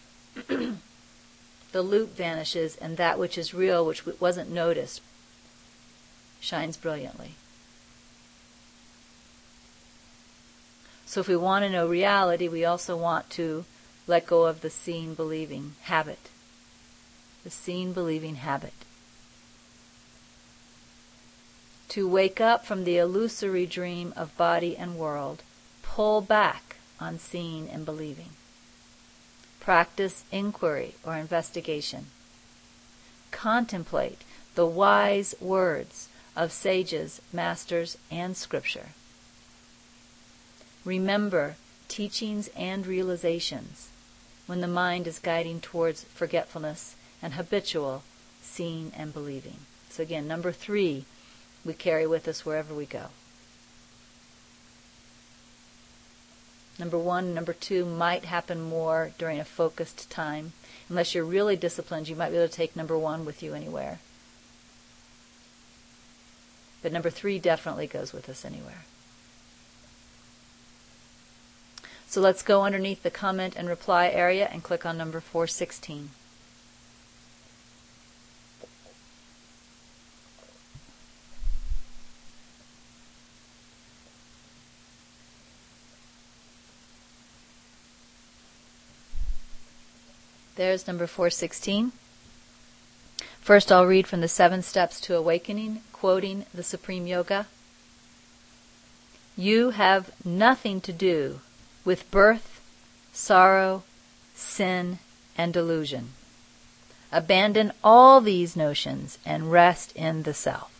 the loop vanishes, and that which is real, which wasn't noticed, shines brilliantly. So if we want to know reality, we also want to let go of the seeing, believing habit. The seeing, believing habit. To wake up from the illusory dream of body and world, pull back on seeing and believing. Practice inquiry or investigation. Contemplate the wise words of sages, masters, and scripture. Remember teachings and realizations when the mind is guiding towards forgetfulness and habitual seeing and believing. So again, number 3, we carry with us wherever we go. Number 1, number 2 might happen more during a focused time. Unless you're really disciplined, you might be able to take number 1 with you anywhere. But number 3 definitely goes with us anywhere. So let's go underneath the comment and reply area and click on number 416. There's number 416. First, I'll read from the 7 Steps to Awakening, quoting the Supreme Yoga. You have nothing to do with birth, sorrow, sin, and delusion. Abandon all these notions and rest in the self.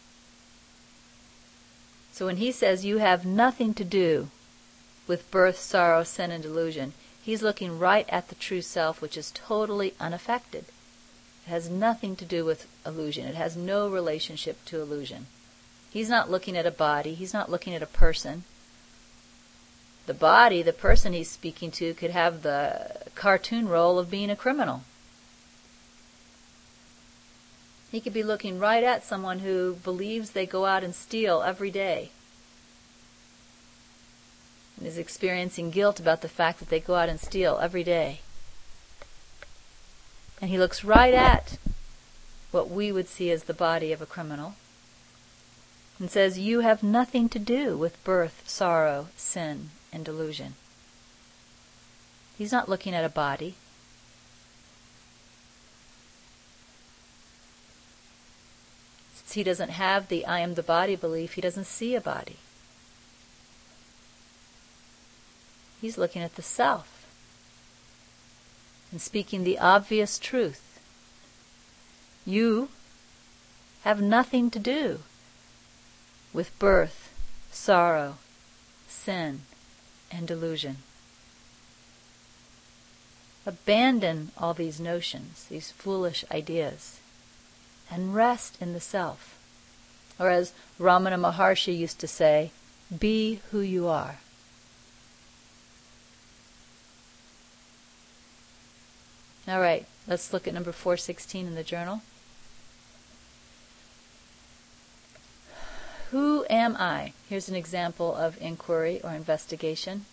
So when he says you have nothing to do with birth, sorrow, sin, and delusion, he's looking right at the true self, which is totally unaffected. It has nothing to do with illusion. It has no relationship to illusion. He's not looking at a body. He's not looking at a person. The body, the person he's speaking to, could have the cartoon role of being a criminal. He could be looking right at someone who believes they go out and steal every day and is experiencing guilt about the fact that they go out and steal every day. And he looks right at what we would see as the body of a criminal and says, you have nothing to do with birth, sorrow, sin, and delusion. He's not looking at a body. Since he doesn't have the I am the body belief, he doesn't see a body. He's looking at the self and speaking the obvious truth. You have nothing to do with birth, sorrow, sin, and delusion. Abandon all these notions, these foolish ideas, and rest in the self. Or as Ramana Maharshi used to say, be who you are. All right, let's look at number 416 in the journal. Who am I? Here's an example of inquiry or investigation.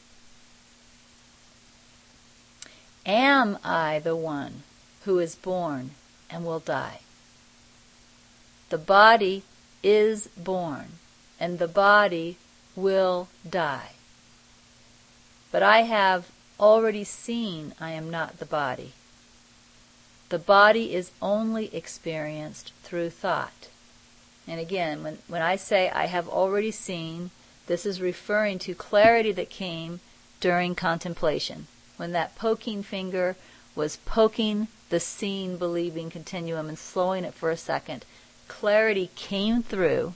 Am I the one who is born and will die? The body is born, and the body will die. But I have already seen I am not the body. The body is only experienced through thought. And again, when I say I have already seen, this is referring to clarity that came during contemplation. When that poking finger was poking the seeing, believing continuum and slowing it for a second, clarity came through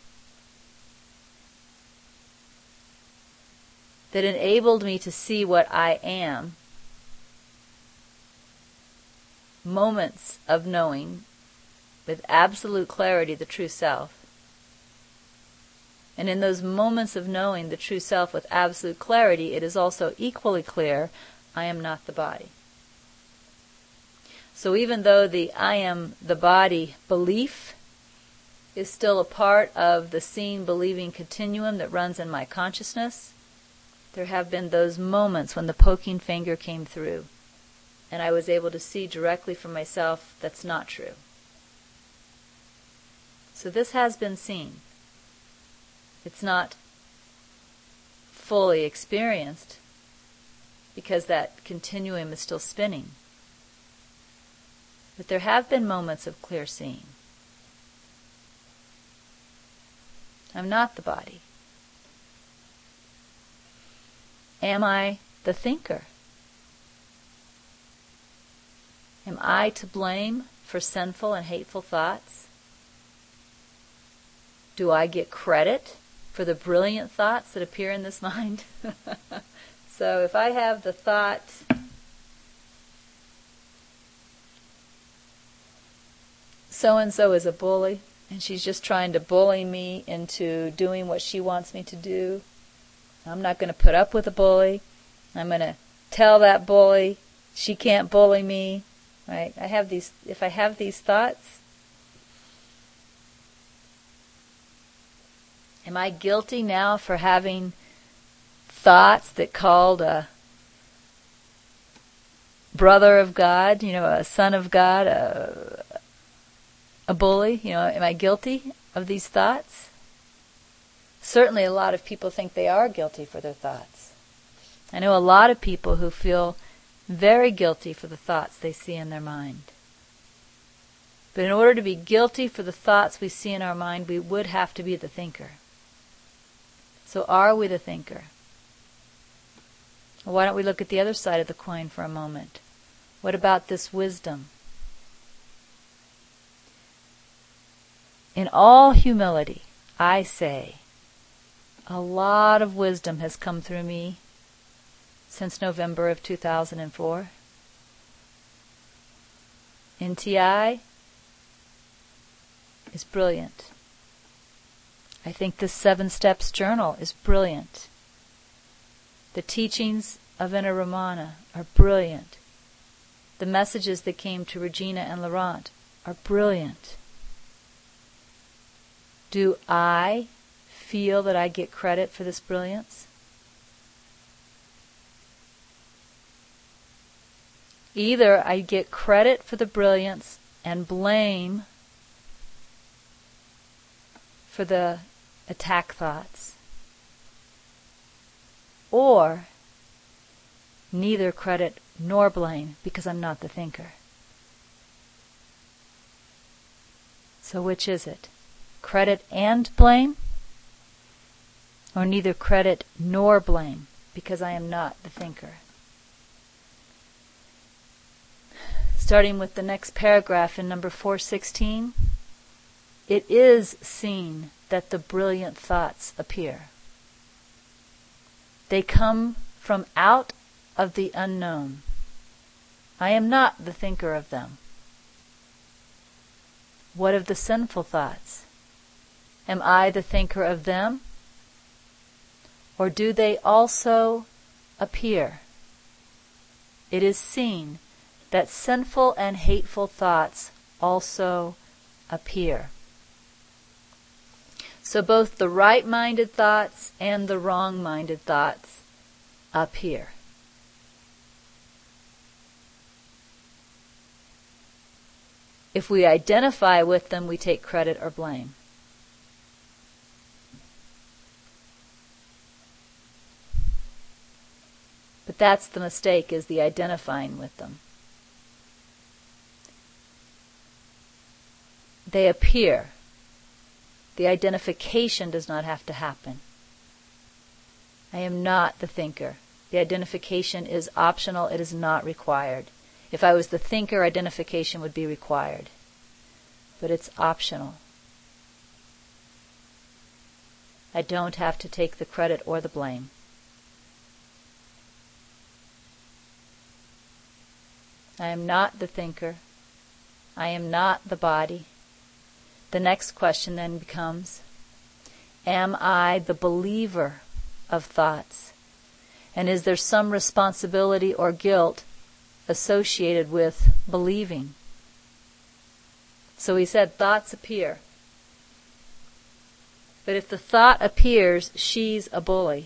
that enabled me to see what I am. Moments of knowing with absolute clarity the true self. And in those moments of knowing the true self with absolute clarity, it is also equally clear, I am not the body. So even though the I am the body belief is still a part of the seeing, believing continuum that runs in my consciousness, there have been those moments when the poking finger came through and I was able to see directly for myself that's not true. So this has been seen. It's not fully experienced because that continuum is still spinning. But there have been moments of clear seeing. I'm not the body. Am I the thinker? Am I to blame for sinful and hateful thoughts? Do I get credit for the brilliant thoughts that appear in this mind? So if I have the thought, so-and-so is a bully, and she's just trying to bully me into doing what she wants me to do, I'm not going to put up with a bully. I'm going to tell that bully she can't bully me. Right? If I have these thoughts, am I guilty now for having thoughts that called a brother of God, a son of God, a bully? Am I guilty of these thoughts? Certainly a lot of people think they are guilty for their thoughts. I know a lot of people who feel very guilty for the thoughts they see in their mind. But in order to be guilty for the thoughts we see in our mind, we would have to be the thinker. So are we the thinker? Well, why don't we look at the other side of the coin for a moment? What about this wisdom? In all humility, I say, a lot of wisdom has come through me since November of 2004. NTI is brilliant. I think this 7 Steps journal is brilliant. The teachings of Inna Ramana are brilliant. The messages that came to Regina and Laurent are brilliant. Do I feel that I get credit for this brilliance? Either I get credit for the brilliance and blame for the attack thoughts, or neither credit nor blame because I'm not the thinker. So which is it? Credit and blame? Or neither credit nor blame because I am not the thinker? Starting with the next paragraph in number 416, it is seen that the brilliant thoughts appear. They come from out of the unknown. I am not the thinker of them. What of the sinful thoughts? Am I the thinker of them? Or do they also appear? It is seen that sinful and hateful thoughts also appear. So both the right-minded thoughts and the wrong-minded thoughts appear. If we identify with them, we take credit or blame. But that's the mistake, is the identifying with them. They appear. The identification does not have to happen. I am not the thinker. The identification is optional. It is not required. If I was the thinker, identification would be required. But it's optional. I don't have to take the credit or the blame. I am not the thinker. I am not the body. The next question then becomes, am I the believer of thoughts? And is there some responsibility or guilt associated with believing? So he said thoughts appear. But if the thought appears, she's a bully,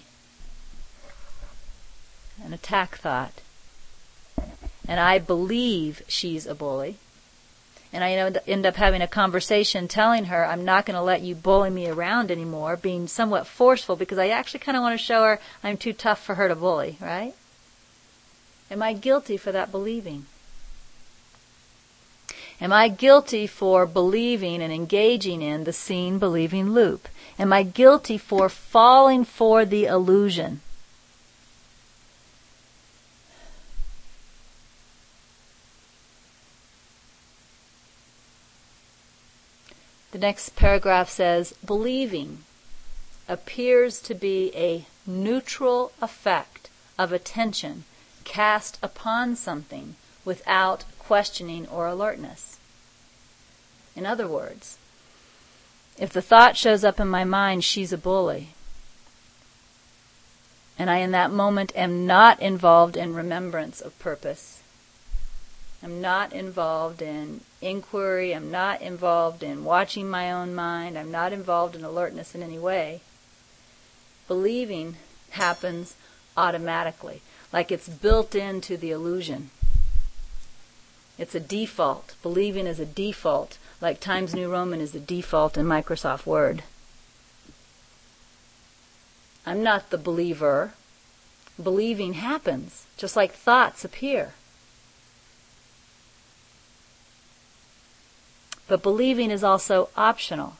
an attack thought, and I believe she's a bully, and I end up having a conversation telling her, I'm not going to let you bully me around anymore, being somewhat forceful because I actually kind of want to show her I'm too tough for her to bully, right? Am I guilty for that believing? Am I guilty for believing and engaging in the seeing, believing loop? Am I guilty for falling for the illusion? The next paragraph says, believing appears to be a neutral effect of attention cast upon something without questioning or alertness. In other words, if the thought shows up in my mind, she's a bully, and I in that moment am not involved in remembrance of purpose, I'm not involved in inquiry, I'm not involved in watching my own mind, I'm not involved in alertness in any way, believing happens automatically, like it's built into the illusion. It's a default. Believing is a default, like Times New Roman is a default in Microsoft Word. I'm not the believer. Believing happens, just like thoughts appear. But believing is also optional.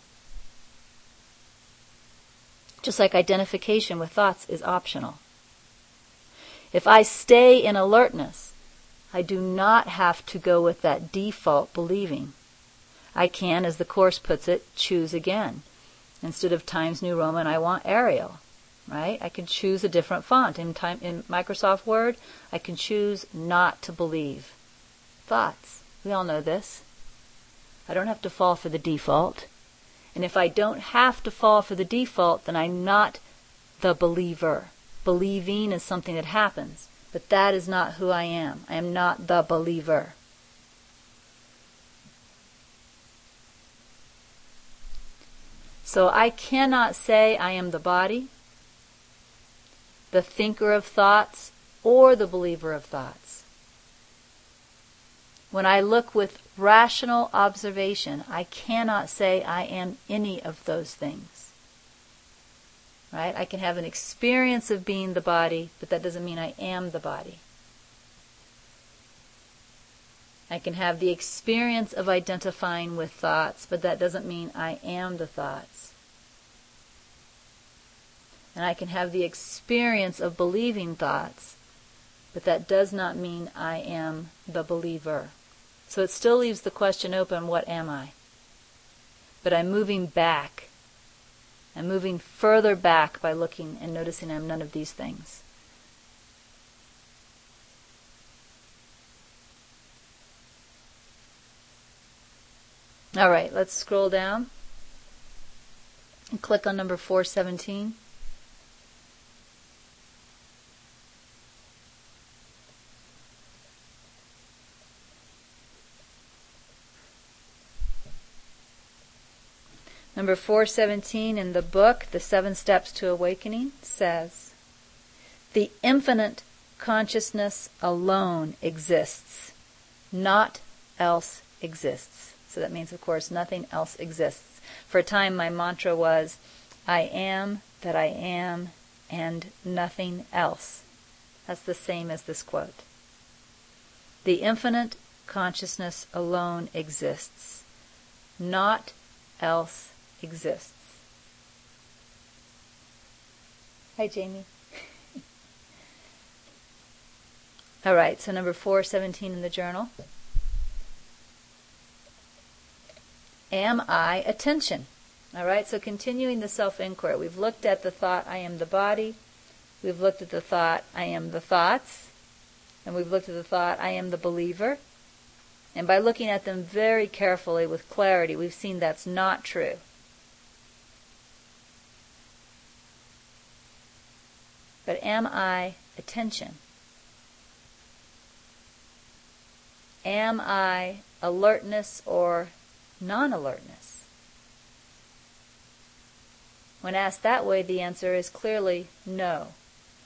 Just like identification with thoughts is optional. If I stay in alertness, I do not have to go with that default believing. I can, as the Course puts it, choose again. Instead of Times New Roman, I want Arial. Right? I can choose a different font. In Microsoft Word, I can choose not to believe. Thoughts. We all know this. I don't have to fall for the default. And if I don't have to fall for the default, then I'm not the believer. Believing is something that happens, but that is not who I am. I am not the believer. So I cannot say I am the body, the thinker of thoughts, or the believer of thoughts. When I look with rational observation, I cannot say I am any of those things. Right? I can have an experience of being the body, but that doesn't mean I am the body. I can have the experience of identifying with thoughts, but that doesn't mean I am the thoughts. And I can have the experience of believing thoughts, but that does not mean I am the believer. So it still leaves the question open, what am I? But I'm moving back. I'm moving further back by looking and noticing I'm none of these things. All right, let's scroll down and click on number 417. Number 417 in the book, The 7 Steps to Awakening, says, "The infinite consciousness alone exists, naught else exists." So that means, of course, nothing else exists. For a time, my mantra was, I am that I am, and nothing else. That's the same as this quote. The infinite consciousness alone exists, naught else exists. Hi, Jamie. All right, so number 417 in the journal. Am I attention? All right, so continuing the self-inquiry. We've looked at the thought, I am the body. We've looked at the thought, I am the thoughts. And we've looked at the thought, I am the believer. And by looking at them very carefully with clarity, we've seen that's not true. But am I attention? Am I alertness or non-alertness? When asked that way, the answer is clearly no.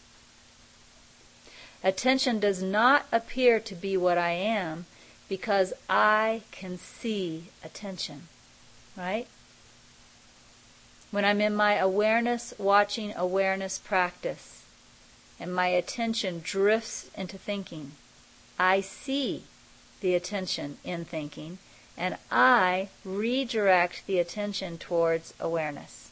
Attention does not appear to be what I am because I can see attention, right? When I'm in my awareness, watching awareness practice, and my attention drifts into thinking, I see the attention in thinking, and I redirect the attention towards awareness.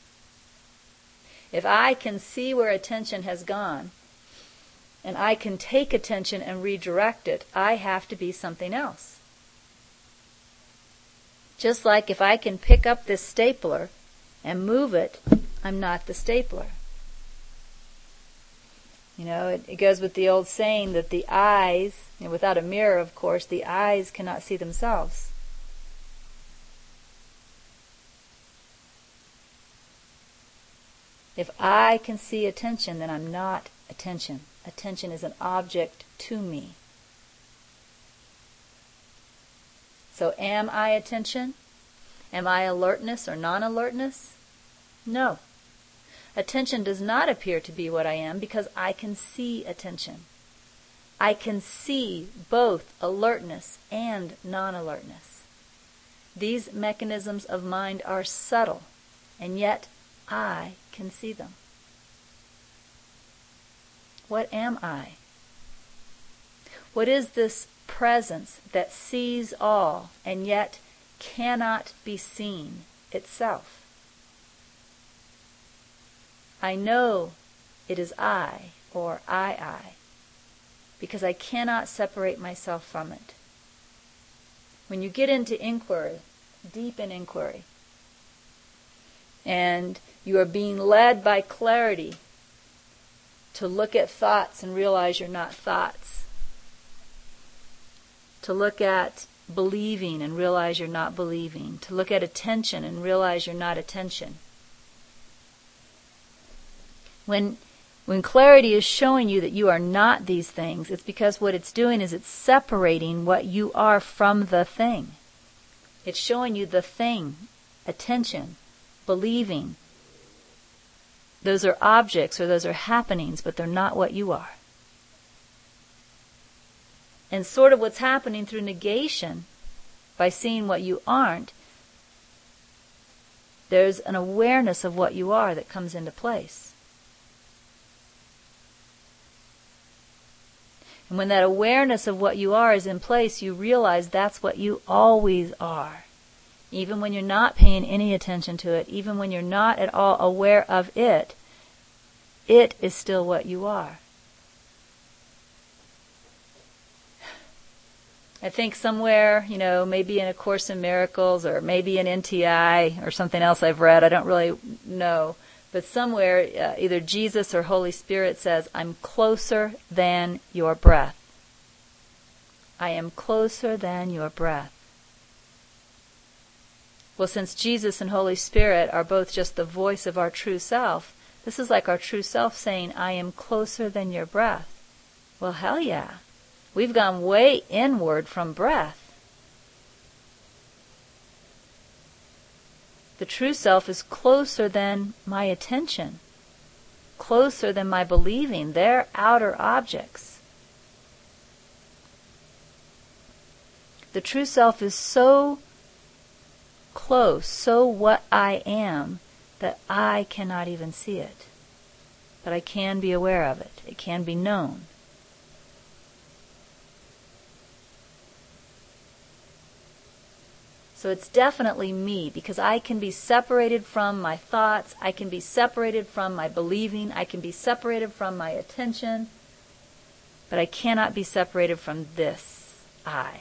If I can see where attention has gone, and I can take attention and redirect it, I have to be something else. Just like if I can pick up this stapler and move it, I'm not the stapler. You know, it goes with the old saying that the eyes, without a mirror, of course, the eyes cannot see themselves. If I can see attention, then I'm not attention. Attention is an object to me. So am I attention? Am I alertness or non-alertness? No. Attention does not appear to be what I am because I can see attention. I can see both alertness and non-alertness. These mechanisms of mind are subtle, and yet I can see them. What am I? What is this presence that sees all and yet cannot be seen itself? I know it is I, or I, because I cannot separate myself from it. When you get into inquiry, deep in inquiry, and you are being led by clarity to look at thoughts and realize you're not thoughts, to look at believing and realize you're not believing, to look at attention and realize you're not attention. When clarity is showing you that you are not these things, it's because what it's doing is it's separating what you are from the thing. It's showing you the thing, attention, believing. Those are objects or those are happenings, but they're not what you are. And sort of what's happening through negation, by seeing what you aren't, there's an awareness of what you are that comes into place. And when that awareness of what you are is in place, you realize that's what you always are. Even when you're not paying any attention to it, even when you're not at all aware of it, it is still what you are. I think somewhere, maybe in A Course in Miracles or maybe in NTI or something else I've read, I don't really know, but somewhere either Jesus or Holy Spirit says, I'm closer than your breath. I am closer than your breath. Well, since Jesus and Holy Spirit are both just the voice of our true self, this is like our true self saying, I am closer than your breath. Well, hell yeah. We've gone way inward from breath. The true self is closer than my attention, closer than my believing. They're outer objects. The true self is so close, so what I am, that I cannot even see it. But I can be aware of it. It can be known. So it's definitely me, because I can be separated from my thoughts, I can be separated from my believing, I can be separated from my attention, but I cannot be separated from this I.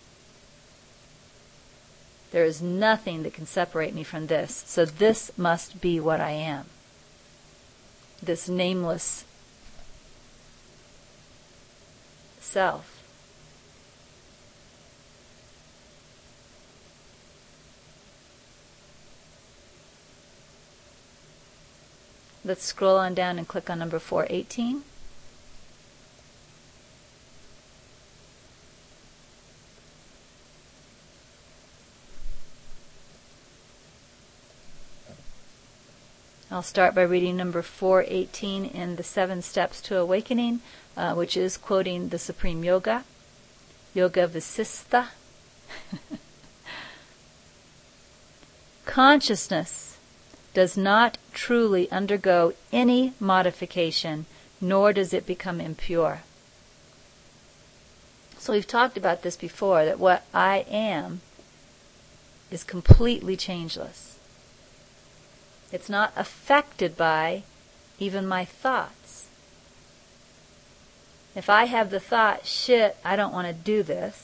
There is nothing that can separate me from this, so this must be what I am. This nameless self. Let's scroll on down and click on number 418. I'll start by reading number 418 in the 7 Steps to Awakening, which is quoting the Supreme Yoga, Yoga Vasistha. Consciousness does not truly undergo any modification, nor does it become impure. So we've talked about this before, that what I am is completely changeless. It's not affected by even my thoughts. If I have the thought, shit, I don't want to do this,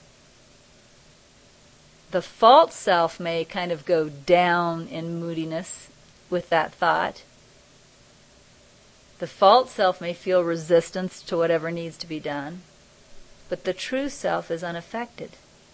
the false self may kind of go down in moodiness with that thought. The false self may feel resistance to whatever needs to be done, but the true self is unaffected.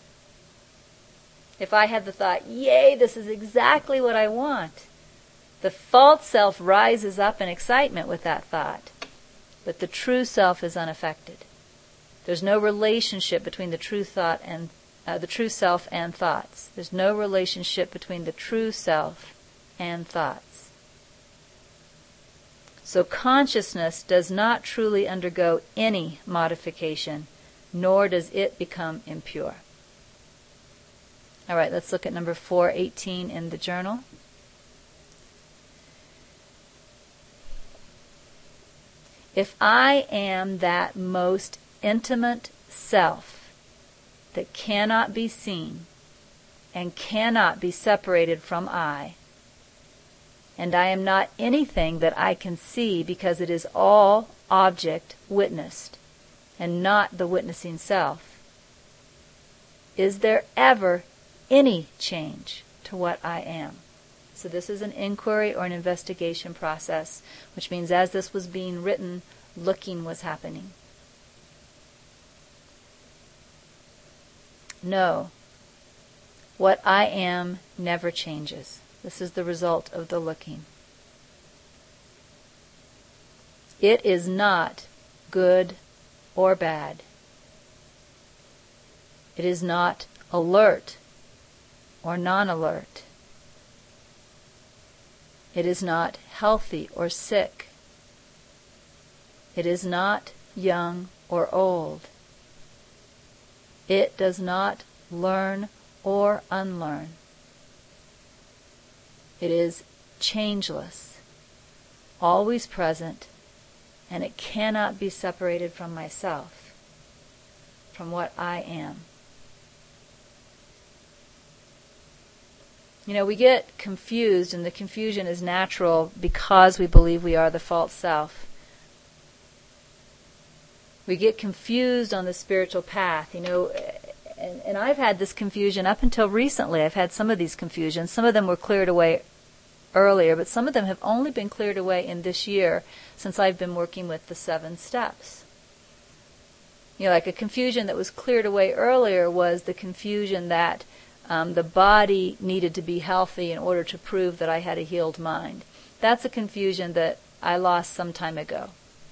If I have the thought, yay, this is exactly what I want, the false self rises up in excitement with that thought, but the true self is unaffected. There's no relationship between the true thought and the true self and thoughts. There's no relationship between the true self and thoughts. So consciousness does not truly undergo any modification, nor does it become impure. All right, let's look at number 418 in the journal. If I am that most intimate self that cannot be seen and cannot be separated from I, and I am not anything that I can see because it is all object witnessed and not the witnessing self, is there ever any change to what I am? So this is an inquiry or an investigation process, which means as this was being written, looking was happening. No, what I am never changes. This is the result of the looking. It is not good or bad. It is not alert or non-alert. It is not healthy or sick. It is not young or old. It does not learn or unlearn. It is changeless, always present, and it cannot be separated from myself, from what I am. You know, we get confused, and the confusion is natural because we believe we are the false self. We get confused on the spiritual path, you know, and I've had this confusion up until recently. I've had some of these confusions. Some of them were cleared away earlier, but some of them have only been cleared away in this year since I've been working with the 7 steps. You know, like a confusion that was cleared away earlier was the confusion that the body needed to be healthy in order to prove that I had a healed mind. That's a confusion that I lost some time ago.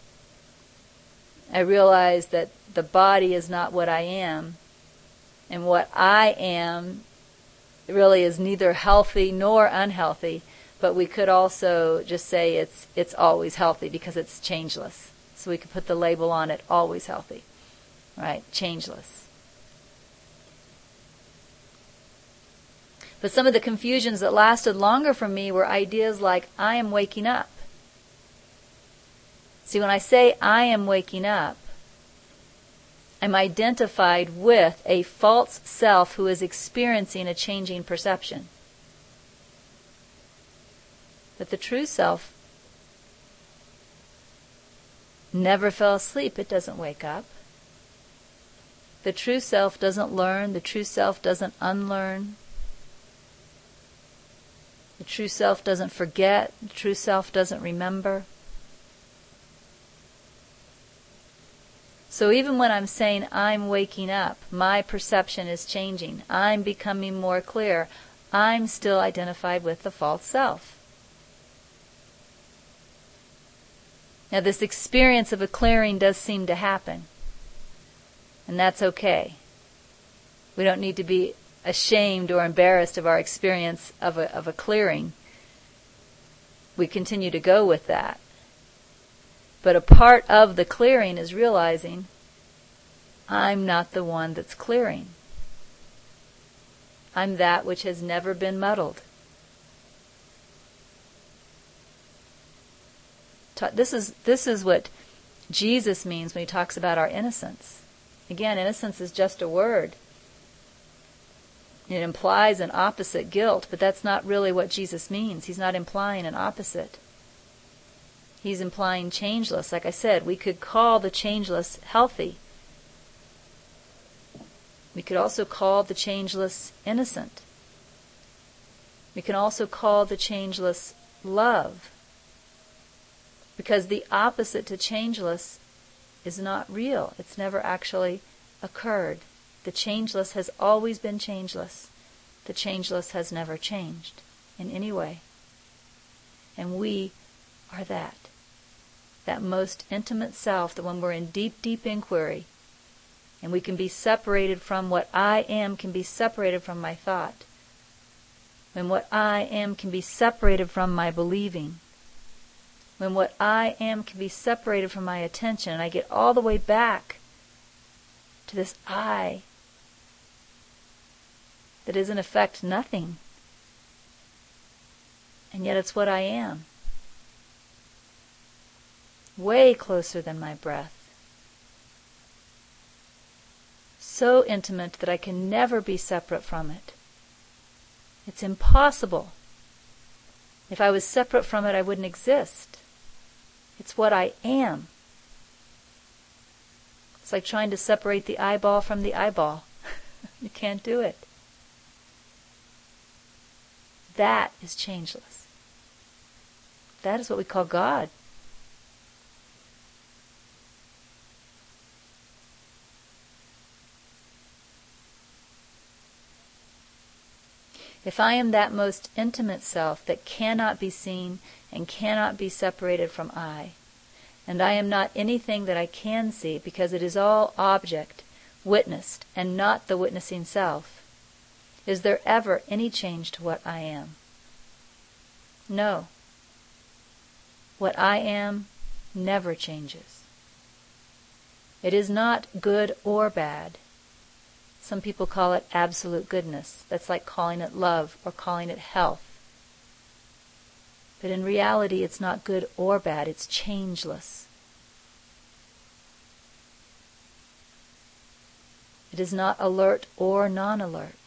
I realized that the body is not what I am, and what I am really is neither healthy nor unhealthy, but we could also just say it's always healthy because it's changeless. So we could put the label on it, always healthy, right? Changeless. But some of the confusions that lasted longer for me were ideas like, I am waking up. See, when I say I am waking up, I'm identified with a false self who is experiencing a changing perception. But the true self never fell asleep. It doesn't wake up. The true self doesn't learn. The true self doesn't unlearn. The true self doesn't forget. The true self doesn't remember. So even when I'm saying I'm waking up, my perception is changing, I'm becoming more clear, I'm still identified with the false self. Now this experience of a clearing does seem to happen, and that's okay. We don't need to be ashamed or embarrassed of our experience of a clearing. We continue to go with that. But a part of the clearing is realizing I'm not the one that's clearing. I'm that which has never been muddled. This is what Jesus means when he talks about our innocence. Again, innocence is just a word. It implies an opposite guilt, but that's not really what Jesus means. He's not implying an opposite. He's implying changeless. Like I said, we could call the changeless healthy. We could also call the changeless innocent. We can also call the changeless love. Because the opposite to changeless is not real. It's never actually occurred. The changeless has always been changeless. The changeless has never changed in any way. And we are that. That most intimate self, that when we're in deep, deep inquiry, and we can be separated from what I am, can be separated from my thought. When what I am can be separated from my believing. When what I am can be separated from my attention, and I get all the way back to this I that is in effect nothing. And yet it's what I am. way closer than my breath. So intimate that I can never be separate from it. It's impossible. If I was separate from it, I wouldn't exist. It's what I am. It's like trying to separate the eyeball from the eyeball. You can't do it. That is changeless. That is what we call God. If I am that most intimate self that cannot be seen and cannot be separated from I, and I am not anything that I can see because it is all object, witnessed, and not the witnessing self, is there ever any change to what I am? No. What I am never changes. It is not good or bad. Some people call it absolute goodness. That's like calling it love or calling it health. But in reality, it's not good or bad. It's changeless. It is not alert or non-alert.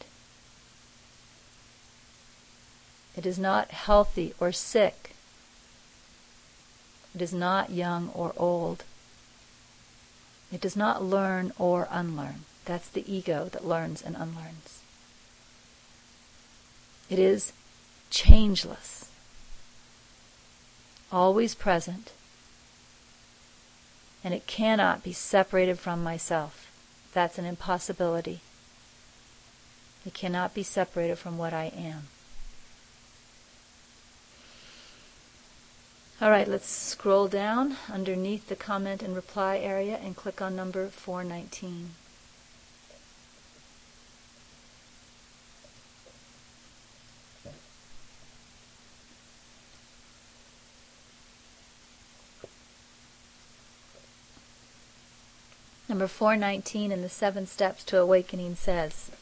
It is not healthy or sick. It is not young or old. It does not learn or unlearn. That's the ego that learns and unlearns. It is changeless, always present, and it cannot be separated from myself. That's an impossibility. It cannot be separated from what I am. All right, let's scroll down underneath the comment and reply area and click on number 419. Number 419 in the 7 Steps to Awakening says,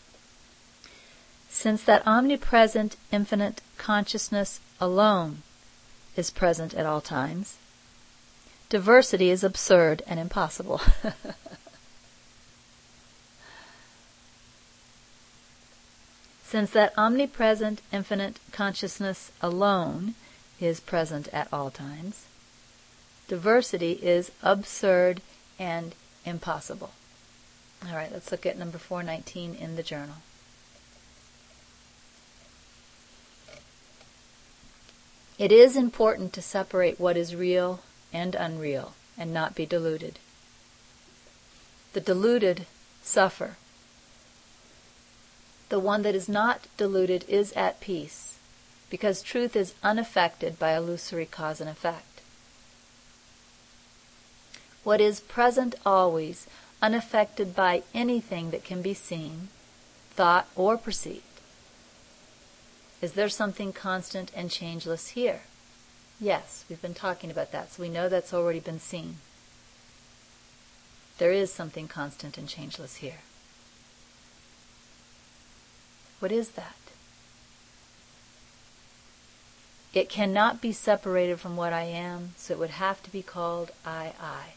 since that omnipresent, infinite consciousness alone is present at all times, diversity is absurd and impossible. Since that omnipresent, infinite consciousness alone is present at all times, diversity is absurd and impossible. All right, let's look at number 419 in the journal. It is important to separate what is real and unreal and not be deluded. The deluded suffer. The one that is not deluded is at peace, because truth is unaffected by illusory cause and effect. What is present always, unaffected by anything that can be seen, thought, or perceived. Is there something constant and changeless here? Yes, we've been talking about that, so we know that's already been seen. There is something constant and changeless here. What is that? It cannot be separated from what I am, so it would have to be called I.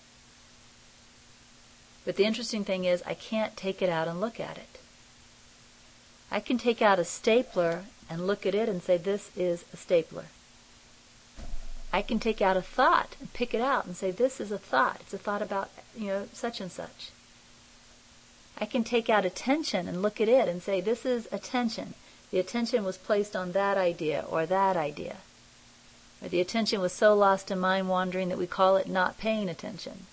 But the interesting thing is, I can't take it out and look at it. I can take out a stapler and look at it and say, this is a stapler. I can take out a thought and pick it out and say, this is a thought. It's a thought about, such and such. I can take out attention and look at it and say, this is attention. The attention was placed on that idea or that idea. Or the attention was so lost in mind wandering that we call it not paying attention.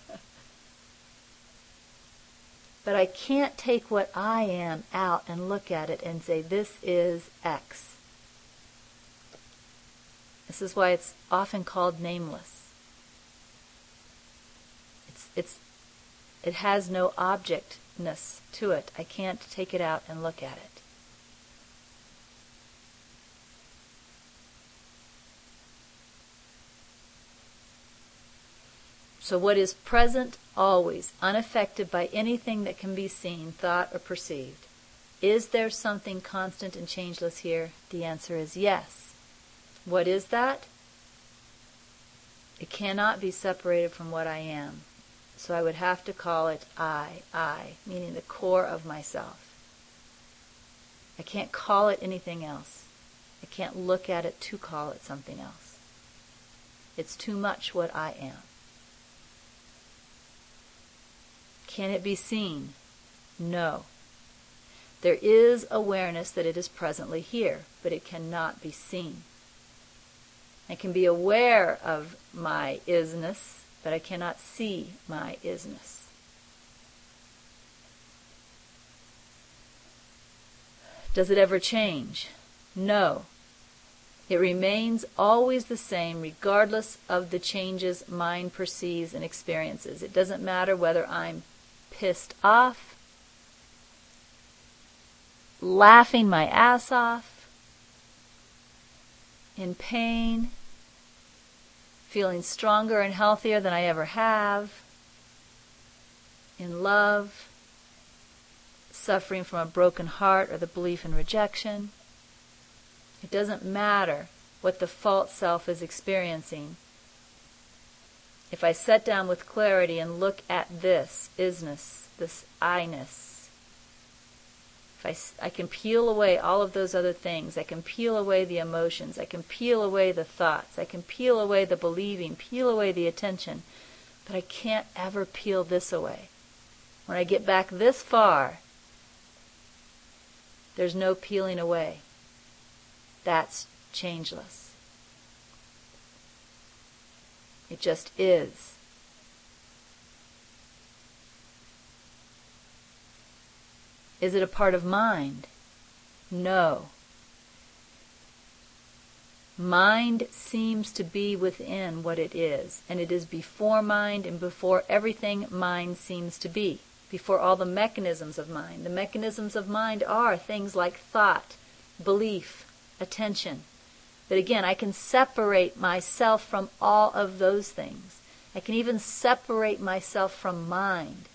But I can't take what I am out and look at it and say, this is X. This is why it's often called nameless. It has no objectness to it. I can't take it out and look at it. So what is present always, unaffected by anything that can be seen, thought, or perceived? Is there something constant and changeless here? The answer is yes. What is that? It cannot be separated from what I am. So I would have to call it I, meaning the core of myself. I can't call it anything else. I can't look at it to call it something else. It's too much what I am. Can it be seen? No. There is awareness that it is presently here, but it cannot be seen. I can be aware of my isness, but I cannot see my isness. Does it ever change? No. It remains always the same regardless of the changes mind perceives and experiences. It doesn't matter whether I'm pissed off, laughing my ass off, in pain, feeling stronger and healthier than I ever have, in love, suffering from a broken heart or the belief in rejection. It doesn't matter what the false self is experiencing. If I sit down with clarity and look at this isness, this I-ness, if I can peel away all of those other things, I can peel away the emotions, I can peel away the thoughts, I can peel away the believing, peel away the attention, but I can't ever peel this away. When I get back this far, there's no peeling away. That's changeless. It just is. Is it a part of mind? No. Mind seems to be within what it is, and it is before mind and before everything mind seems to be, before all the mechanisms of mind. The mechanisms of mind are things like thought, belief, attention. But again, I can separate myself from all of those things. I can even separate myself from mind.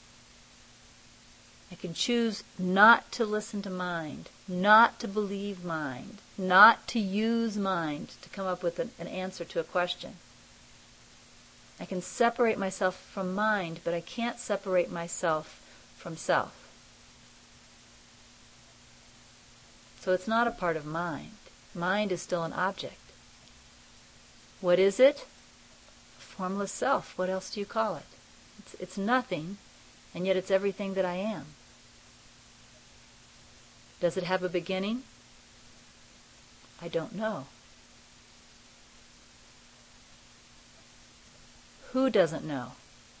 I can choose not to listen to mind, not to believe mind, not to use mind to come up with an answer to a question. I can separate myself from mind, but I can't separate myself from self. So it's not a part of mind. Mind is still an object. What is it? A formless self. What else do you call it? It's nothing, and yet it's everything that I am. Does it have a beginning? I don't know. Who doesn't know?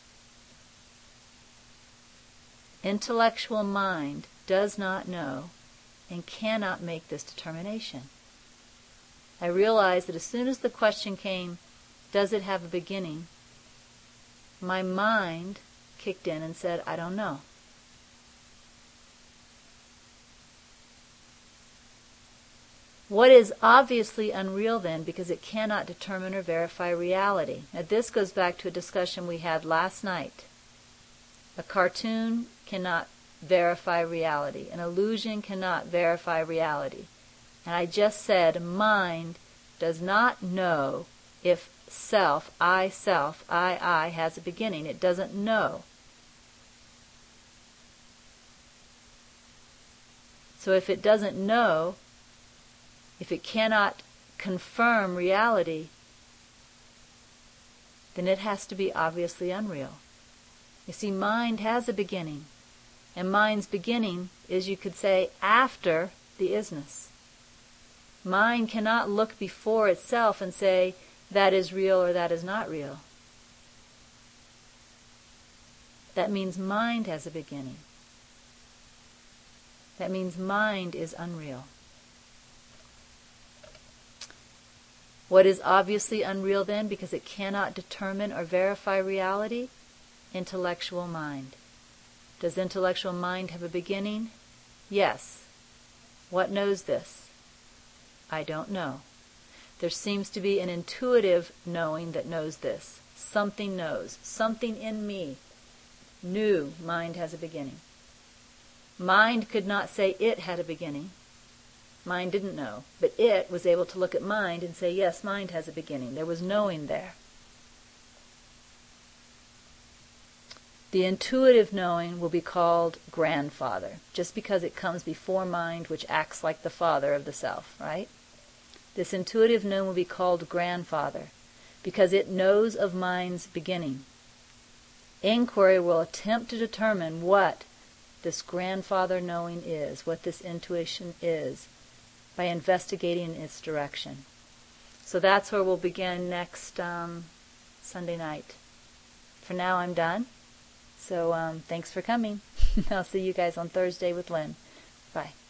Intellectual mind does not know and cannot make this determination. I realized that as soon as the question came, does it have a beginning, my mind kicked in and said, I don't know. What is obviously unreal then, because it cannot determine or verify reality? Now this goes back to a discussion we had last night. A cartoon cannot verify reality. An illusion cannot verify reality. And I just said mind does not know if self, I, has a beginning. It doesn't know. So if it doesn't know, if it cannot confirm reality, then it has to be obviously unreal. You see, mind has a beginning. And mind's beginning is, you could say, after the isness. Mind cannot look before itself and say, that is real or that is not real. That means mind has a beginning. That means mind is unreal. What is obviously unreal then, because it cannot determine or verify reality? Intellectual mind. Does intellectual mind have a beginning? Yes. What knows this? I don't know. There seems to be an intuitive knowing that knows this. Something knows. Something in me knew mind has a beginning. Mind could not say it had a beginning. Mind didn't know. But it was able to look at mind and say, yes, mind has a beginning. There was knowing there. The intuitive knowing will be called grandfather, just because it comes before mind, which acts like the father of the self, right? This intuitive knowing will be called grandfather, because it knows of mind's beginning. Inquiry will attempt to determine what this grandfather knowing is, what this intuition is, by investigating its direction. So that's where we'll begin next Sunday night. For now, I'm done. So thanks for coming. I'll see you guys on Thursday with Lynn. Bye.